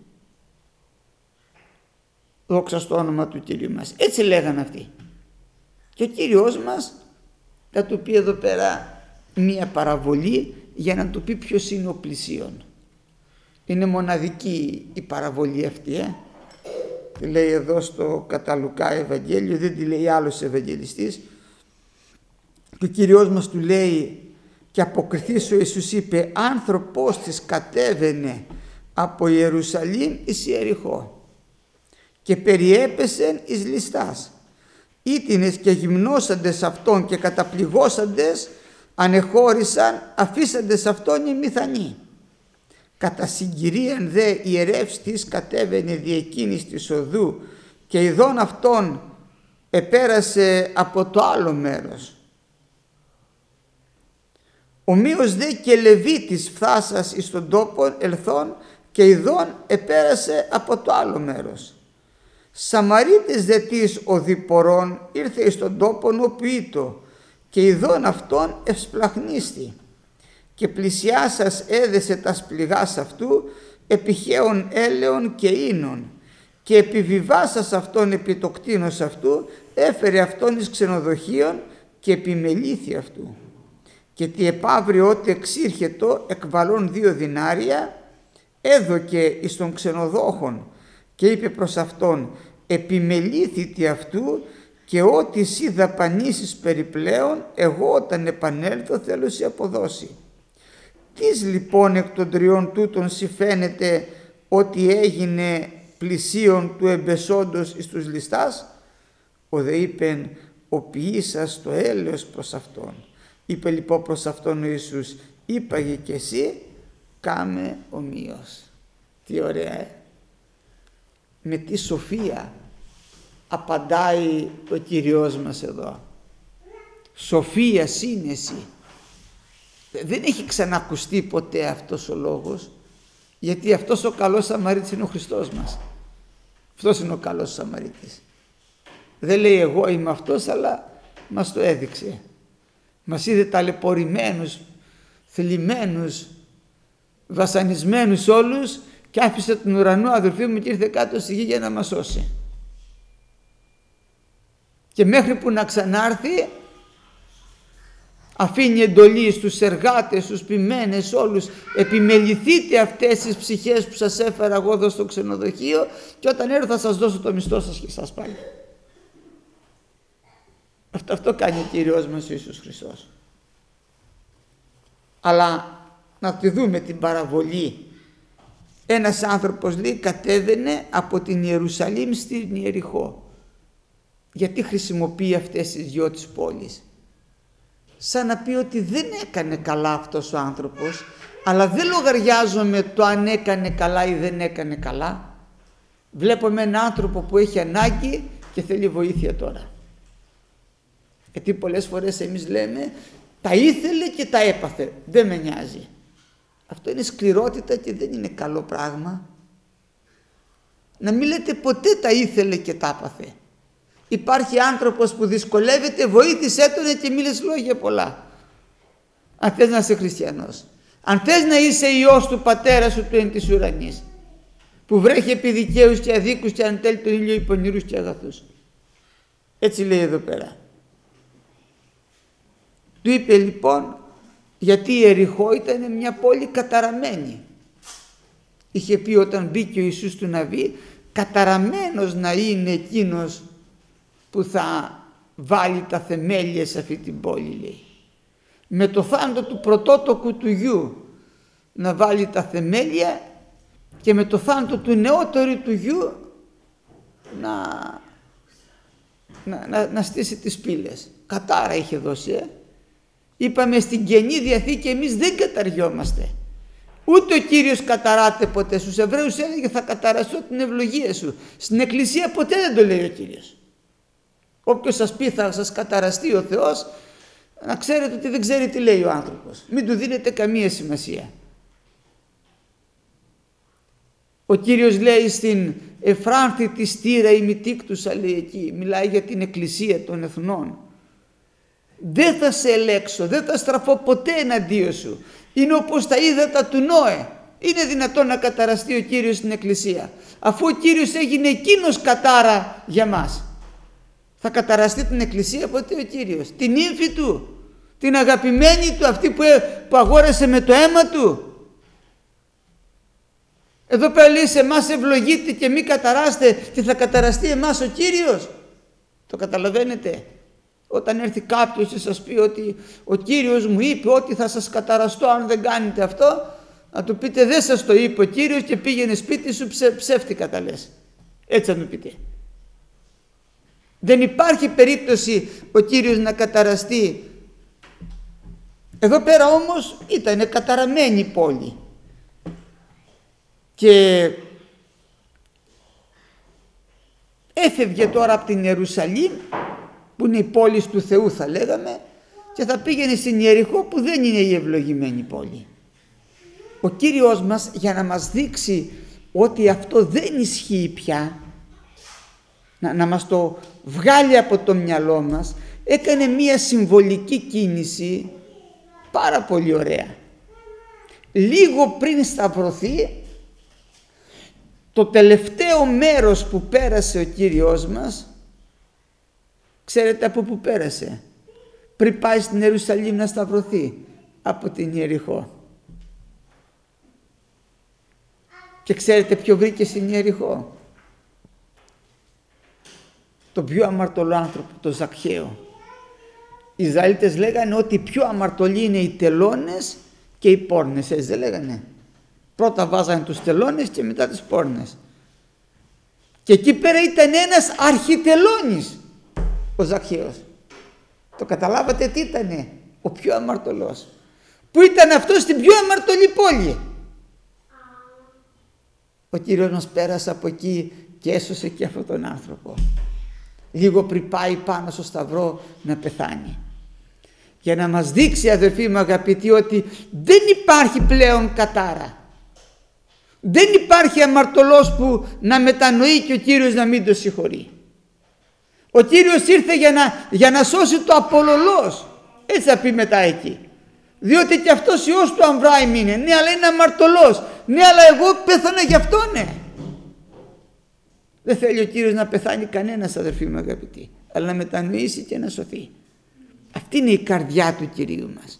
Δόξα στο όνομα του Κυρίου μας. Έτσι λέγανε αυτοί. Και ο Κύριος μας θα του πει εδώ πέρα μία παραβολή για να του πει ποιος είναι ο πλησίον. Είναι μοναδική η παραβολή αυτή, ε? Τη λέει εδώ στο κατά Λουκά Ευαγγέλιο, δεν τη λέει άλλος Ευαγγελιστής. Και ο Κύριος μας του λέει, και αποκριθής ο Ιησούς είπε, άνθρωπος της κατέβαινε από Ιερουσαλήμ εις Ιεριχώ και περιέπεσεν εις ληστάς. Ήτινες και γυμνώσαντες αυτόν και καταπληγώσαντες ανεχώρησαν, αφήσαντες αυτόν οι μηθανοί. Κατά συγκυρίαν δε ιερεύς της κατέβαινε δι' εκείνης της οδού και ειδών αυτόν επέρασε από το άλλο μέρος. Ομοίως δε και Λεβίτης φθάσας εις τον τόπο ελθόν και ειδών επέρασε από το άλλο μέρος. Σαμαρίτης δε της οδηπορών ήρθε εις τον τόπον όπου ήτο και ειδών αυτόν ευσπλαχνίστη και πλησιάσας έδεσε τα σπληγάς αυτού επιχαίων έλεων και ίνων και επιβιβάσας αυτόν επί το κτήνος αυτού, έφερε αυτόν εις ξενοδοχείον και επιμελήθη αυτού. Και τι επαύριο ότι εξήρχετο εκβαλών δύο δινάρια, έδωκε εις τον ξενοδόχον και είπε προς αυτόν, επιμελήθητη αυτού και ό,τι εσύ δαπανίσεις περιπλέον, εγώ όταν επανέλθω θέλω σε αποδώσει. Τις λοιπόν εκ των τριών τούτων συμφαίνεται ότι έγινε πλησίον του εμπεσόντος εις τους ληστάς? Ο δε είπεν, ο ποιήσας το έλεος προς αυτόν. Είπε λοιπόν προς αυτόν ο Ιησούς, είπαγε και εσύ, κάμε ομοίως. Τι ωραία, ε? Με τι σοφία απαντάει ο Κύριος μας εδώ. Σοφία σύνεση. Δεν έχει ξανακουστεί ποτέ αυτός ο λόγος, γιατί αυτός ο καλός Σαμαρίτης είναι ο Χριστός μας. Αυτός είναι ο καλός Σαμαρίτης. Δεν λέει εγώ είμαι αυτός, αλλά μας το έδειξε. Μας είδε ταλαιπωρημένους, θλιμμένους, βασανισμένους όλους και άφησε τον ουρανό, αδελφοί μου, και ήρθε κάτω στη γη για να μας σώσει. Και μέχρι που να ξανάρθει αφήνει εντολή στους εργάτες, στους ποιμένες όλους, επιμεληθείτε αυτές τις ψυχές που σας έφερα εγώ εδώ στο ξενοδοχείο και όταν έρθω θα σας δώσω το μισθό σας και σας πάλι. Αυτό, αυτό κάνει ο Κύριος μας ο Ιησούς Χριστός. Αλλά να τη δούμε την παραβολή. Ένας άνθρωπος, λέει, κατέβαινε από την Ιερουσαλήμ στην Ιεριχώ. Γιατί χρησιμοποιεί αυτές τις δυο της πόλεις? Σαν να πει ότι δεν έκανε καλά αυτός ο άνθρωπος, αλλά δεν λογαριάζομαι το αν έκανε καλά ή δεν έκανε καλά. Βλέπουμε έναν άνθρωπο που έχει ανάγκη και θέλει βοήθεια τώρα. Γιατί πολλές φορές εμείς λέμε τα ήθελε και τα έπαθε, δεν με νοιάζει. Αυτό είναι σκληρότητα και δεν είναι καλό πράγμα. Να μην λέτε ποτέ τα ήθελε και τα έπαθε. Υπάρχει άνθρωπος που δυσκολεύεται, βοήθησέ τον και μη λες λόγια πολλά. Αν θες να είσαι χριστιανός, αν θες να είσαι Υιός του Πατέρα σου του εν της ουρανής, που βρέχει επί δικαίους και αδίκους και αν τέλει τον ήλιο υπονηρούς και αγαθούς. Έτσι λέει εδώ πέρα. Του είπε λοιπόν, γιατί η Ιεριχώ ήταν μια πόλη καταραμένη. Είχε πει όταν μπήκε ο Ιησούς του Ναβί, καταραμένος να είναι εκείνος που θα βάλει τα θεμέλια σε αυτή την πόλη, λέει. Με το θάνατο του πρωτότοκου του γιου να βάλει τα θεμέλια και με το θάνατο του νεότερου του γιου να, να, να, να στήσει τις πύλες. Κατάρα είχε δώσει, ε. Είπαμε στην Καινή Διαθήκη εμείς δεν καταριόμαστε. Ούτε ο Κύριος καταράται ποτέ. Στους Εβραίους έλεγε θα καταραστώ την ευλογία σου. Στην Εκκλησία ποτέ δεν το λέει ο Κύριος. Όποιος σας πει θα σας καταραστεί ο Θεός, να ξέρετε ότι δεν ξέρει τι λέει ο άνθρωπος. Μην του δίνετε καμία σημασία. Ο Κύριος λέει στην Εφράνθητη στήρα ημιτίκτουσα, λέει εκεί, μιλάει για την Εκκλησία των Εθνών. Δεν θα σε ελέξω, δεν θα στραφώ ποτέ εναντίον σου. Είναι όπως τα ύδατα του Νόε. Είναι δυνατόν να καταραστεί ο Κύριος στην Εκκλησία, αφού ο Κύριος έγινε εκείνος κατάρα για μας? Θα καταραστεί την Εκκλησία ποτέ ο Κύριος? Την ύμφη του, την αγαπημένη του, αυτή που, που αγόρασε με το αίμα του? Εδώ πέρα λέει σε εμάς ευλογείτε και μη καταράστε, και θα καταραστεί εμάς ο Κύριος. Το καταλαβαίνετε? Όταν έρθει κάποιος και σας πει ότι ο Κύριος μου είπε ότι θα σας καταραστώ αν δεν κάνετε αυτό, να του πείτε δεν σας το είπε ο Κύριος και πήγαινε σπίτι σου, ψε, ψεύτικα τα λες. Έτσι θα του πείτε. Δεν υπάρχει περίπτωση ο Κύριος να καταραστεί. Εδώ πέρα όμως ήταν καταραμένη η πόλη. Και έφευγε τώρα από την Ιερουσαλήμ, που είναι η πόλη του Θεού θα λέγαμε, και θα πήγαινε στην Ιεριχώ που δεν είναι η ευλογημένη πόλη. Ο Κύριος μας, για να μας δείξει ότι αυτό δεν ισχύει πια, να, να μας το βγάλει από το μυαλό μας, έκανε μία συμβολική κίνηση πάρα πολύ ωραία. Λίγο πριν σταυρωθεί, το τελευταίο μέρος που πέρασε ο Κύριος μας, ξέρετε από πού πέρασε? Πριν πάει στην Ιερουσαλήμ να σταυρωθεί, από την Ιεριχώ. Και ξέρετε ποιο βρήκε στην Ιεριχώ? Το πιο αμαρτωλό άνθρωπο, το Ζακχαίο. Οι Ισραηλίτες λέγανε ότι οι πιο αμαρτωλοί είναι οι τελώνες και οι πόρνες, έτσι δεν λέγανε? Πρώτα βάζανε τους τελώνες και μετά τις πόρνες. Και εκεί πέρα ήταν ένας αρχιτελώνης ο Ζακχαίος. Το καταλάβατε τι ήτανε? Ο πιο αμαρτωλός. Που ήταν αυτός στην πιο αμαρτωλή πόλη. Ο Κύριος μας πέρασε από εκεί και έσωσε και αυτόν τον άνθρωπο. Λίγο πριν πάει πάνω στο σταυρό να πεθάνει. Για να μας δείξει, αδερφοί μου αγαπητοί, ότι δεν υπάρχει πλέον κατάρα. Δεν υπάρχει αμαρτωλός που να μετανοεί και ο Κύριος να μην το συγχωρεί. Ο Κύριος ήρθε για να, για να σώσει το απολωλός. Έτσι θα πει μετά εκεί. Διότι και αυτός Υιός του Αμβράημ είναι. Ναι, αλλά είναι αμαρτωλός. Ναι, αλλά εγώ πέθανα γι' αυτό, ναι. Δεν θέλει ο Κύριος να πεθάνει κανένας, αδερφοί μου αγαπητοί, αλλά να μετανοήσει και να σωθεί. Αυτή είναι η καρδιά του Κυρίου μας.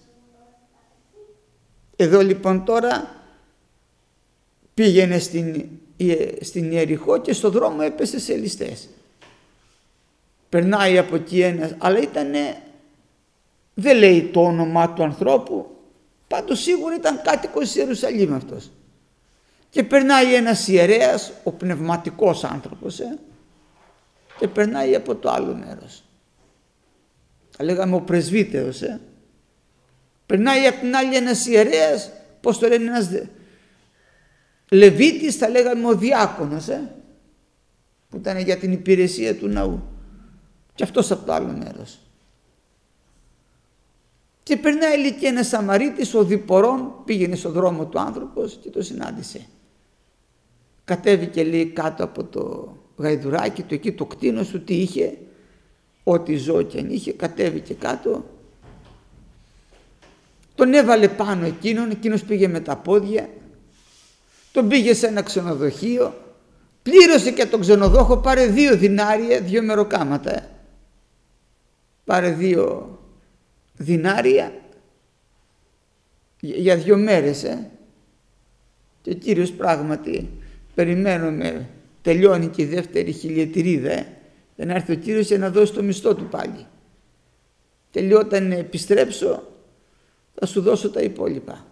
Εδώ λοιπόν τώρα πήγαινε στην, στην Ιεριχώ και στο δρόμο έπεσε σε ληστές. Περνάει από εκεί ένας, αλλά ήτανε, δεν λέει το όνομά του ανθρώπου, πάντως σίγουρα ήταν κάτοικος της Ιερουσαλήμ αυτός. Και περνάει ένας ιερέας, ο πνευματικός άνθρωπος, ε, και περνάει από το άλλο μέρος. Θα λέγαμε ο πρεσβύτερος, ε. Περνάει από την άλλη ένας ιερέας, πώς το λένε, ένας Λεβίτης, θα λέγαμε ο διάκονος, ε, που ήταν για την υπηρεσία του ναού. Και αυτός από το άλλο μέρος. Και περνάει λέει και ένας Σαμαρίτης, ο διπορών, πήγαινε στον δρόμο του άνθρωπος και το συνάντησε. Κατέβηκε λέει κάτω από το γαϊδουράκι του, εκεί το κτήνος του, τι είχε, ό,τι ζώο και αν είχε, κατέβηκε κάτω. Τον έβαλε πάνω εκείνον, εκείνος πήγε με τα πόδια, τον πήγε σε ένα ξενοδοχείο, πλήρωσε και τον ξενοδόχο, πάρε δύο δινάρια, δύο μεροκάματα, ε. πάρε δύο δινάρια για δύο μέρες, ε. και ο Κύριος πράγματι, περιμένουμε, τελειώνει και η δεύτερη χιλιετηρίδα, ε. δεν έρθει ο Κύριος για να δώσει το μισθό του πάλι. Και όταν επιστρέψω θα σου δώσω τα υπόλοιπα.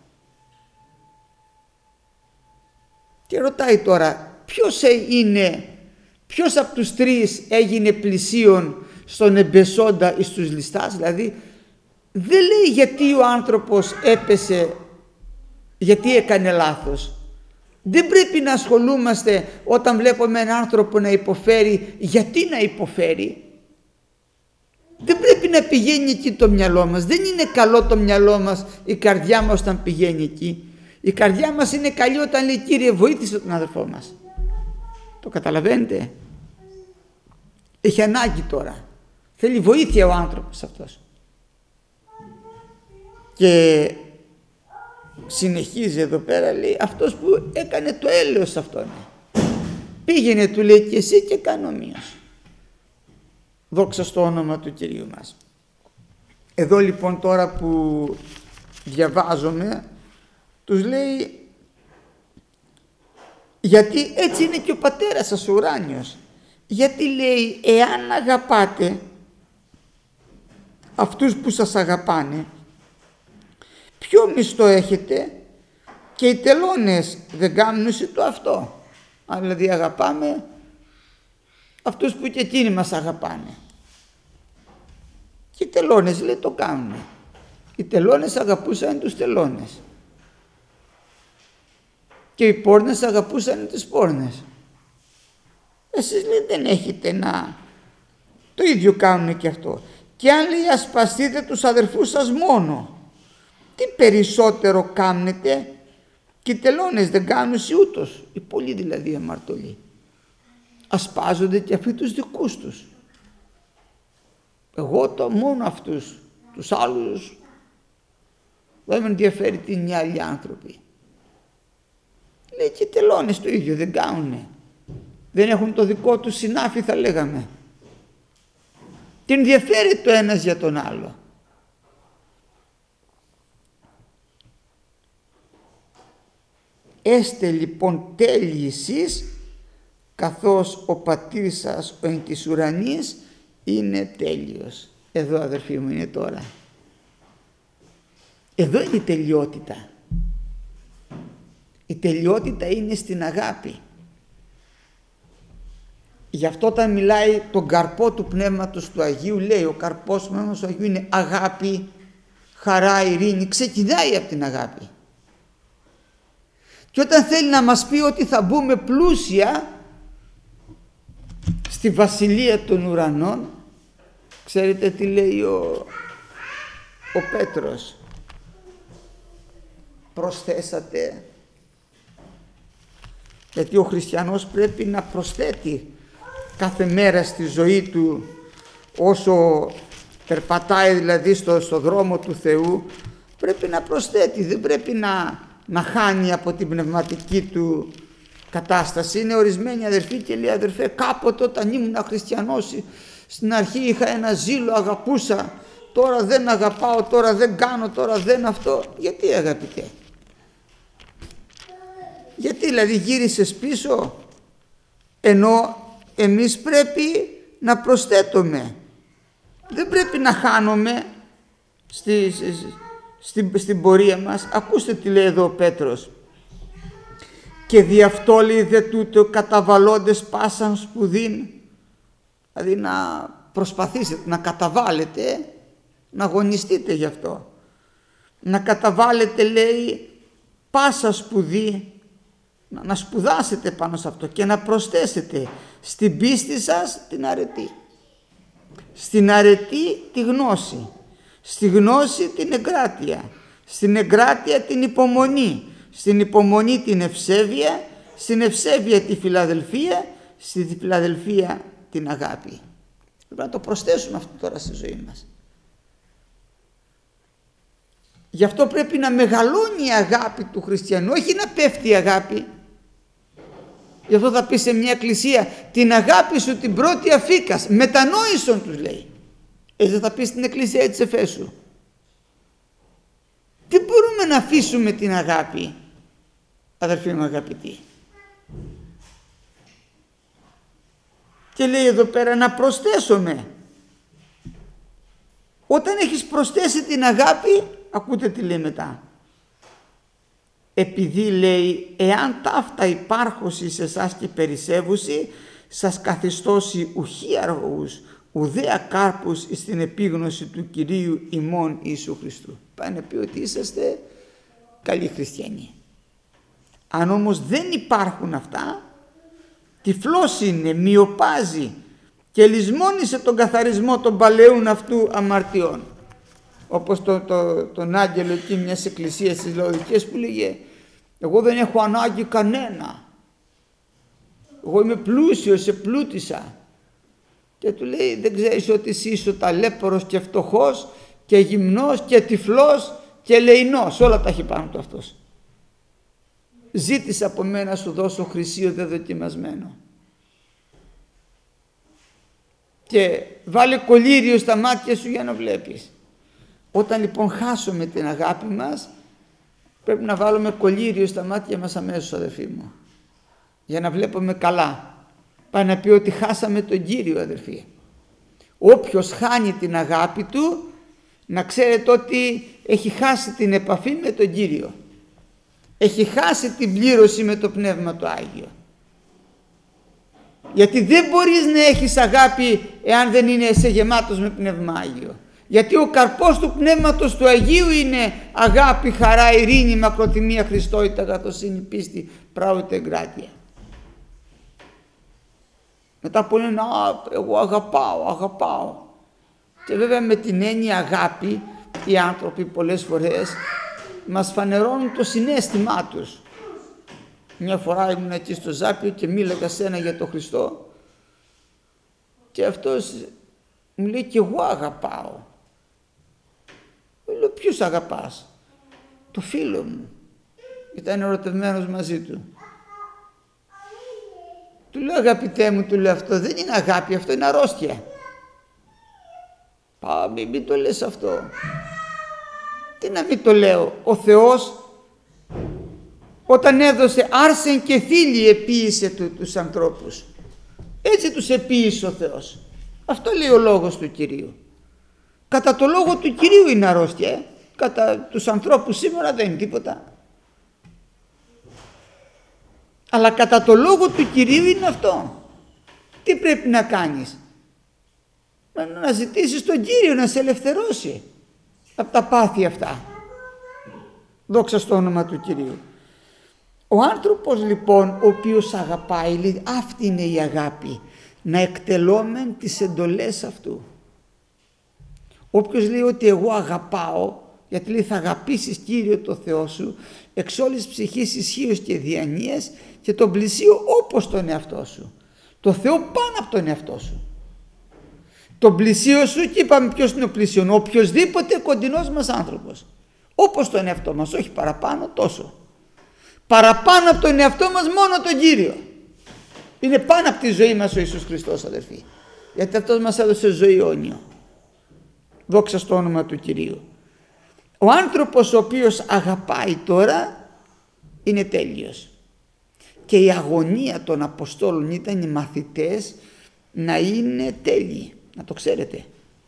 Και ρωτάει τώρα, ποιος είναι, ποιος από τους τρεις έγινε πλησίον στον εμπεσόντα εις τους ληστάς? Δηλαδή δεν λέει γιατί ο άνθρωπος έπεσε, γιατί έκανε λάθος. Δεν πρέπει να ασχολούμαστε όταν βλέπουμε έναν άνθρωπο να υποφέρει, γιατί να υποφέρει. Δεν πρέπει να πηγαίνει εκεί το μυαλό μας. Δεν είναι καλό το μυαλό μας, η καρδιά μας όταν πηγαίνει εκεί. Η καρδιά μας είναι καλή όταν λέει Κύριε βοήθησε τον αδερφό μας. Το καταλαβαίνετε? Έχει ανάγκη τώρα. Θέλει βοήθεια ο άνθρωπος αυτός. Και συνεχίζει εδώ πέρα, λέει, αυτός που έκανε το έλεος αυτόν. Πήγαινε, του λέει, και εσύ και κάνε ομοίως. Δόξα στο όνομα του Κυρίου μας. Εδώ λοιπόν τώρα που διαβάζουμε, τους λέει, γιατί έτσι είναι και ο πατέρας σας ο ουράνιος. Γιατί λέει, εάν αγαπάτε αυτούς που σας αγαπάνε, ποιο μισθό έχετε? Και οι τελώνες δεν κάνουν το αυτό. Αν δηλαδή αγαπάμε αυτούς που και εκείνοι μας αγαπάνε. Και οι τελώνες λέει το κάνουν. Οι τελώνες αγαπούσαν τους τελώνες. Και οι πόρνες αγαπούσαν τις πόρνες. Εσείς λέει δεν έχετε να... Το ίδιο κάνουν και αυτό. Και αν λέει ασπαστείτε τους αδερφούς σας μόνο, τι περισσότερο κάνετε? Και οι τελώνες δεν κάνουν ούτως. Οι πολλοί δηλαδή αμαρτωλοί ασπάζονται και αυτοί τους δικούς τους. Εγώ το μόνο αυτούς, τους άλλους δεν με ενδιαφέρει τι είναι οι άλλοι άνθρωποι. λέει και οι τελώνες το ίδιο δεν κάνουνε. Δεν έχουν το δικό του συνάφι, θα λέγαμε. Τι ενδιαφέρει το ένας για τον άλλο. Έστε λοιπόν τέλειοι εσείς, καθώς ο πατήρ σας ο εν της ουρανής είναι τέλειος. Εδώ αδερφοί μου είναι τώρα. Εδώ είναι η τελειότητα. Η τελειότητα είναι στην αγάπη. Γι' αυτό όταν μιλάει τον καρπό του Πνεύματος του Αγίου, λέει ο καρπός του Πνεύματος του Αγίου είναι αγάπη, χαρά, ειρήνη. Ξεκινάει από την αγάπη. Και όταν θέλει να μας πει ότι θα μπούμε πλούσια στη βασιλεία των ουρανών, ξέρετε τι λέει ο, ο Πέτρος? Προσθέσατε. Γιατί ο χριστιανός πρέπει να προσθέτει κάθε μέρα στη ζωή του, όσο περπατάει δηλαδή στο, στο δρόμο του Θεού, πρέπει να προσθέτει, δεν πρέπει να, να χάνει από την πνευματική του κατάσταση. Είναι ορισμένοι αδερφοί και λέει, αδερφέ, κάποτε όταν ήμουν χριστιανός στην αρχή είχα ένα ζήλο, αγαπούσα, τώρα δεν αγαπάω, τώρα δεν κάνω, τώρα δεν αυτό. Γιατί αγαπητέ? Γιατί δηλαδή γύρισες πίσω? Ενώ εμείς πρέπει να προσθέτουμε, δεν πρέπει να χάνουμε στη, στη, στην πορεία μας. Ακούστε τι λέει εδώ ο Πέτρος. Και δι' αυτό λέει δε τούτο καταβαλώντες πάσαν σπουδήν, δηλαδή να προσπαθήσετε, να καταβάλλετε, να αγωνιστείτε γι' αυτό, να καταβάλλετε λέει πάσα σπουδή, να σπουδάσετε πάνω σε αυτό και να προσθέσετε στην πίστη σας την αρετή, στην αρετή τη γνώση, στη γνώση την εγκράτεια, στην εγκράτεια την υπομονή, στην υπομονή την ευσέβεια, στην ευσέβεια τη φιλαδελφία, στη φιλαδελφία την αγάπη. Πρέπει να το προσθέσουμε αυτό τώρα στη ζωή μας. Γι' αυτό πρέπει να μεγαλώνει η αγάπη του χριστιανού, όχι να πέφτει η αγάπη. Γι' αυτό θα πει σε μια εκκλησία, την αγάπη σου την πρώτη αφήκας, μετανόησον τους λέει. Έτσι θα πει στην εκκλησία της Εφέσου. Τι μπορούμε να αφήσουμε την αγάπη, αδερφοί μου αγαπητοί? Και λέει εδώ πέρα να προσθέσουμε. Όταν έχεις προσθέσει την αγάπη, ακούτε τι λέει μετά. Επειδή λέει, εάν ταύτα υπάρχωση σε εσάς και περισσεύουσι, σας καθιστώσει ουχή αργούς, ουδέα κάρπους στην επίγνωση του Κυρίου ημών Ιησού Χριστού. Πάει να πει ότι είσαστε καλοί χριστιανοί. Αν όμως δεν υπάρχουν αυτά, τυφλός είναι, μοιοπάζει και λησμόνισε τον καθαρισμό των παλαιών αυτού αμαρτιών. Όπως το, το, τον άγγελο εκεί μιας εκκλησίας της Λαοδικίας που λέγε, εγώ δεν έχω ανάγκη κανένα, εγώ είμαι πλούσιος, σε πλούτησα. Και του λέει, δεν ξέρεις ότι εσύ είσαι ταλέπορος και φτωχός και γυμνός και τυφλός και λεεινός, όλα τα έχει πάνω του αυτός. Ζήτησε από μένα σου δώσω χρυσίο δε δοκιμασμένο. Και βάλε κολλήριο στα μάτια σου για να βλέπεις. Όταν λοιπόν χάσουμε την αγάπη μας, πρέπει να βάλουμε κολλήριο στα μάτια μας αμέσως, αδερφοί μου, για να βλέπουμε καλά. Πάει να πει ότι χάσαμε τον Κύριο, αδερφοί. Όποιος χάνει την αγάπη του, να ξέρετε ότι έχει χάσει την επαφή με τον Κύριο. Έχει χάσει την πλήρωση με το Πνεύμα το Άγιο. Γιατί δεν μπορείς να έχεις αγάπη εάν δεν είναι εσύ γεμάτος με Πνεύμα Άγιο. Γιατί ο καρπός του Πνεύματος του Αγίου είναι αγάπη, χαρά, ειρήνη, μακροθυμία, Χριστότητα, αγαθοσύνη, πίστη, πράωτη, εγκράτεια. Μετά που λένε, α, εγώ αγαπάω, αγαπάω. Και βέβαια με την έννοια αγάπη, οι άνθρωποι πολλές φορές μας φανερώνουν το συναίσθημά τους. Μια φορά ήμουν εκεί στο Ζάπιο και μίλαγα σε ένα για τον Χριστό και αυτός μου λέει, και εγώ αγαπάω. Λέω, ποιους αγαπάς? Το φίλο μου. Ήταν ερωτευμένος μαζί του. Του λέω, αγαπητέ μου, του λέω, αυτό δεν είναι αγάπη, αυτό είναι αρρώστια. Πα, μην, μην το λες αυτό. Τι να μην το λέω. Ο Θεός όταν έδωσε άρσεν και θήλυ επίησε του, τους ανθρώπους. Έτσι τους επίησε ο Θεός. Αυτό λέει ο λόγος του Κυρίου. Κατά το λόγο του Κυρίου είναι αρρώστια. Ε? Κατά τους ανθρώπους σήμερα δεν είναι τίποτα. Αλλά κατά το λόγο του Κυρίου είναι αυτό. Τι πρέπει να κάνεις? Να, να ζητήσεις τον Κύριο να σε ελευθερώσει από τα πάθη αυτά. Δόξα στο όνομα του Κυρίου. Ο άνθρωπος λοιπόν ο οποίος αγαπάει, λέει, αυτή είναι η αγάπη, να εκτελώμεν τις εντολές αυτού. Όποιος λέει ότι εγώ αγαπάω, γιατί λέει θα αγαπήσεις Κύριο το Θεό σου εξ όλης ψυχής, ισχύως και διανοίας και τον πλησίο όπως τον εαυτό σου. Το Θεό πάνω από τον εαυτό σου. Τον πλησίο σου, και είπαμε ποιος είναι ο πλησίον, ο οποιοσδήποτε κοντινός μας άνθρωπος. Όπως τον εαυτό μας, όχι παραπάνω, τόσο. Παραπάνω από τον εαυτό μας μόνο τον Κύριο. Είναι πάνω από τη ζωή μας ο Ιησούς Χριστός, αδερφοί. Γιατί αυτός μας έδωσε ζωή αιώνιο. Δόξα στο όνομα του Κυρίου. Ο άνθρωπος ο οποίος αγαπάει τώρα είναι τέλειος. Και η αγωνία των Αποστόλων ήταν οι μαθητές να είναι τέλειοι. Να το ξέρετε.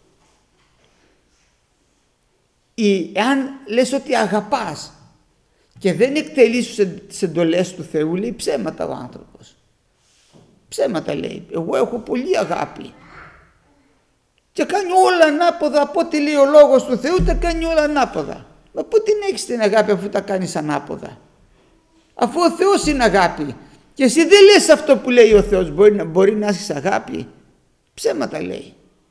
Ή, εάν λες ότι αγαπάς και δεν εκτελείς τις εντολές του Θεού, λέει ψέματα ο άνθρωπος. Ψέματα λέει. Εγώ έχω πολύ αγάπη. Και κάνει όλα ανάποδα από ό,τι λέει ο λόγος του Θεού, τα κάνει όλα ανάποδα. Μα πού την έχεις την αγάπη αφού τα κάνεις ανάποδα? Αφού ο Θεός είναι αγάπη και εσύ δεν λες αυτό που λέει ο Θεός, μπορεί να, μπορεί να έχεις αγάπη? Ψέματα λέει.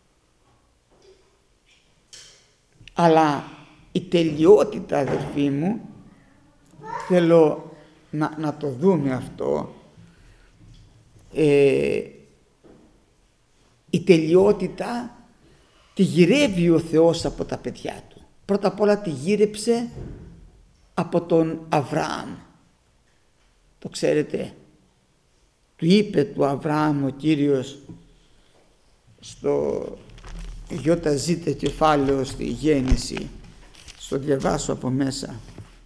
Αλλά η τελειότητα, αδερφοί μου, θέλω να, να το δούμε αυτό, ε, η τελειότητα τη γυρεύει ο Θεός από τα παιδιά του. Πρώτα απ' όλα τη γύρεψε από τον Αβραάμ. Το ξέρετε, του είπε του Αβραάμ ο Κύριος στο ΙΖ κεφάλαιο στη Γέννηση, στο διαβάσω από μέσα.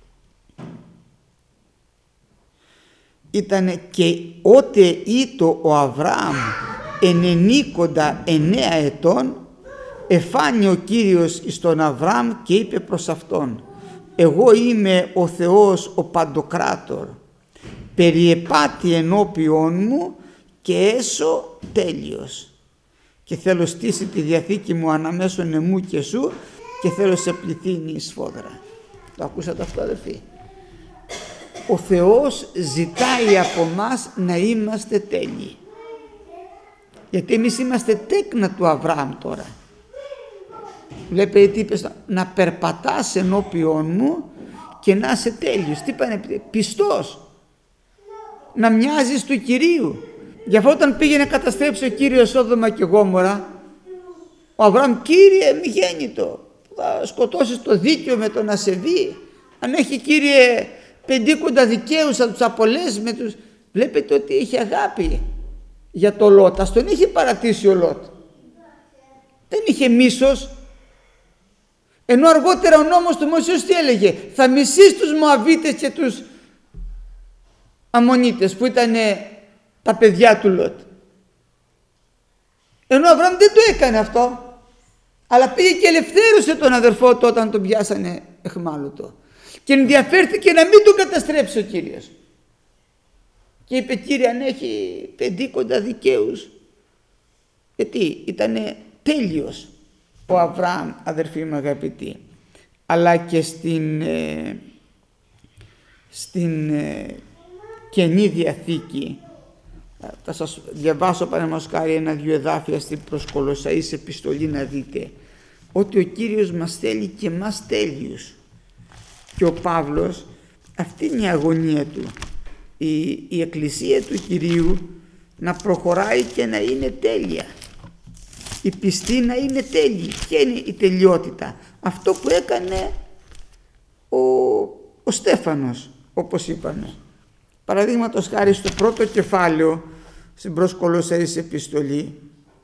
Ήτανε και ότε ήτο ο Αβραάμ ενενήκοντα εννέα ετών, εφάνει ο Κύριος εις τον Αβραάμ και είπε προς αυτόν, εγώ είμαι ο Θεός ο Παντοκράτορ, περιεπάτη ενώπιον μου και έσω τέλειος, και θέλω στήσει τη διαθήκη μου αναμέσων εμού και σου και θέλω σε πληθύνει η σφόδρα. Το ακούσατε αυτό, αδελφοί? Ο Θεός ζητάει από μας να είμαστε τέλειοι. Γιατί εμείς είμαστε τέκνα του Αβραάμ τώρα. Βλέπετε τι είπες, να περπατάς ενώπιον μου και να είσαι τέλειος. Τι είπανε, πιστός. Να μοιάζεις του Κυρίου. Γι' αυτό όταν πήγε να καταστρέψει ο Κύριος Σόδομα και Γόμορα, ο Αβραάμ, Κύριε μη γέννητο, θα σκοτώσεις το δίκαιο με τον ασεβή. Αν έχει, Κύριε, πεντήκοντα δικαίους θα τους απολέσει με τους... Βλέπετε ότι είχε αγάπη για το Λότ. Ας τον είχε παρατήσει ο Λότ. Δεν είχε μίσος. Ενώ αργότερα ο νόμος του Μωσέως τι έλεγε? Θα μισείς τους Μωαβίτες και τους Αμμονίτες που ήταν τα παιδιά του Λότ. Ενώ ο Αβραάμ δεν το έκανε αυτό. Αλλά πήγε και ελευθέρωσε τον αδερφό του όταν τον πιάσανε εχμάλωτο. Και ενδιαφέρθηκε να μην τον καταστρέψει ο Κύριος. Και είπε, Κύριε, αν έχει πεντήκοντα δικαίους. Γιατί ήτανε τέλειος ο Αβραάμ, αδερφοί μου αγαπητοί. Αλλά και στην, ε, στην ε, Καινή Διαθήκη, θα σας διαβάσω παραδείγματος χάρη ένα-δυο εδάφια στην προς Κολοσσαείς επιστολή να δείτε ότι ο Κύριος μας θέλει και μας τέλειους. Και ο Παύλος, αυτή είναι η αγωνία του, η, η Εκκλησία του Κυρίου να προχωράει και να είναι τέλεια, η πιστή να είναι τέλειη. Ποια είναι η τελειότητα? Αυτό που έκανε ο, ο Στέφανος, όπως είπαμε. Παραδείγματος χάρη στο πρώτο κεφάλαιο στην προς Κολοσσαίους επιστολή,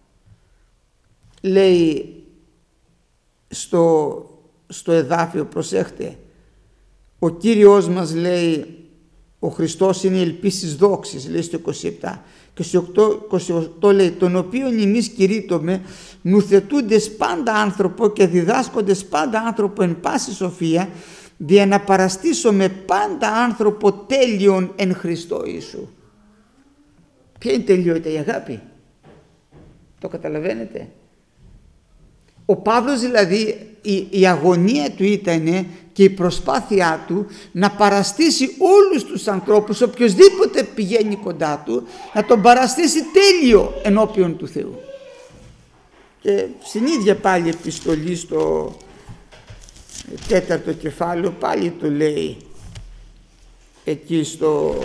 λέει στο, στο εδάφιο, προσέχτε, ο Κύριος μας λέει, ο Χριστός είναι η ελπίς της δόξης, λέει στο είκοσι επτά, και στο είκοσι οκτώ λέει, τον οποίον εμείς κηρύττωμε, νουθετούντες πάντα άνθρωπο και διδάσκοντες πάντα άνθρωπο εν πάση σοφία, δια να παραστήσουμε πάντα άνθρωπο τέλειον εν Χριστώ Ιησού. Ποια είναι η τελειότητα? Η αγάπη. Το καταλαβαίνετε? Ο Παύλος δηλαδή, η, η αγωνία του ήταν και η προσπάθειά του να παραστήσει όλους τους ανθρώπους, οποιοσδήποτε πηγαίνει κοντά του, να τον παραστήσει τέλειο ενώπιον του Θεού. Και στην ίδια πάλι επιστολή στο τέταρτο κεφάλαιο πάλι του λέει, εκεί στο,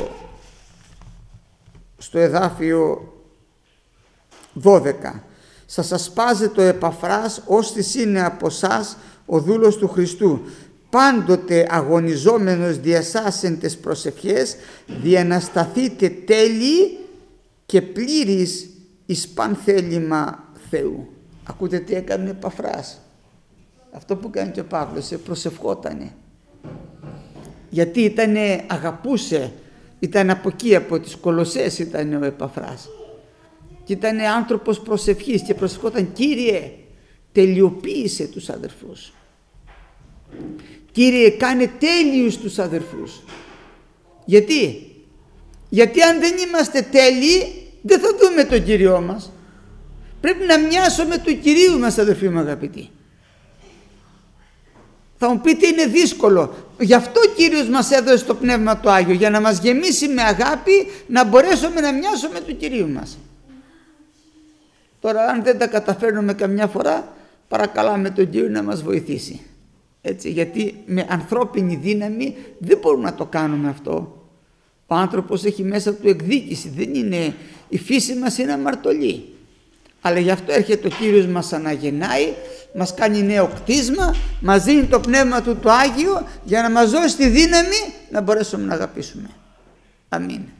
στο εδάφιο δώδεκα, σας ασπάζεται ο Επαφράς, ώστις είναι από εσάς ο δούλος του Χριστού, πάντοτε αγωνιζόμενος δια σας εν τες προσευχές, δια να σταθείτε τέλειοι και πλήρης εις παν θέλημα Θεού. Ακούτε τι έκανε ο Επαφράς? Αυτό που κάνει και ο Παύλος, προσευχότανε. Γιατί ήτανε, αγαπούσε, ήταν από εκεί, από τις Κολοσσαίες ήταν ο Επαφράς. Και ήταν άνθρωπος προσευχής και προσευχόταν, Κύριε, τελειοποίησε τους αδερφούς. Κύριε, κάνε τέλειους τους αδερφούς. Γιατί? Γιατί αν δεν είμαστε τέλειοι, δεν θα δούμε τον Κύριό μας. Πρέπει να μοιάσουμε του Κυρίου μας, αδερφοί μου αγαπητοί. Θα μου πείτε είναι δύσκολο. Γι' αυτό ο Κύριος μας έδωσε το Πνεύμα του Άγιο, για να μας γεμίσει με αγάπη, να μπορέσουμε να μοιάσουμε του Κυρίου μας. Τώρα αν δεν τα καταφέρνουμε καμιά φορά, παρακαλάμε τον Κύριο να μας βοηθήσει. Έτσι, γιατί με ανθρώπινη δύναμη δεν μπορούμε να το κάνουμε αυτό. Ο άνθρωπος έχει μέσα του εκδίκηση, δεν είναι, η φύση μας είναι αμαρτωλή. Αλλά γι' αυτό έρχεται ο Κύριος, μας αναγεννάει, μας κάνει νέο κτίσμα, μας δίνει το Πνεύμα του το Άγιο για να μας δώσει τη δύναμη να μπορέσουμε να αγαπήσουμε. Αμήν.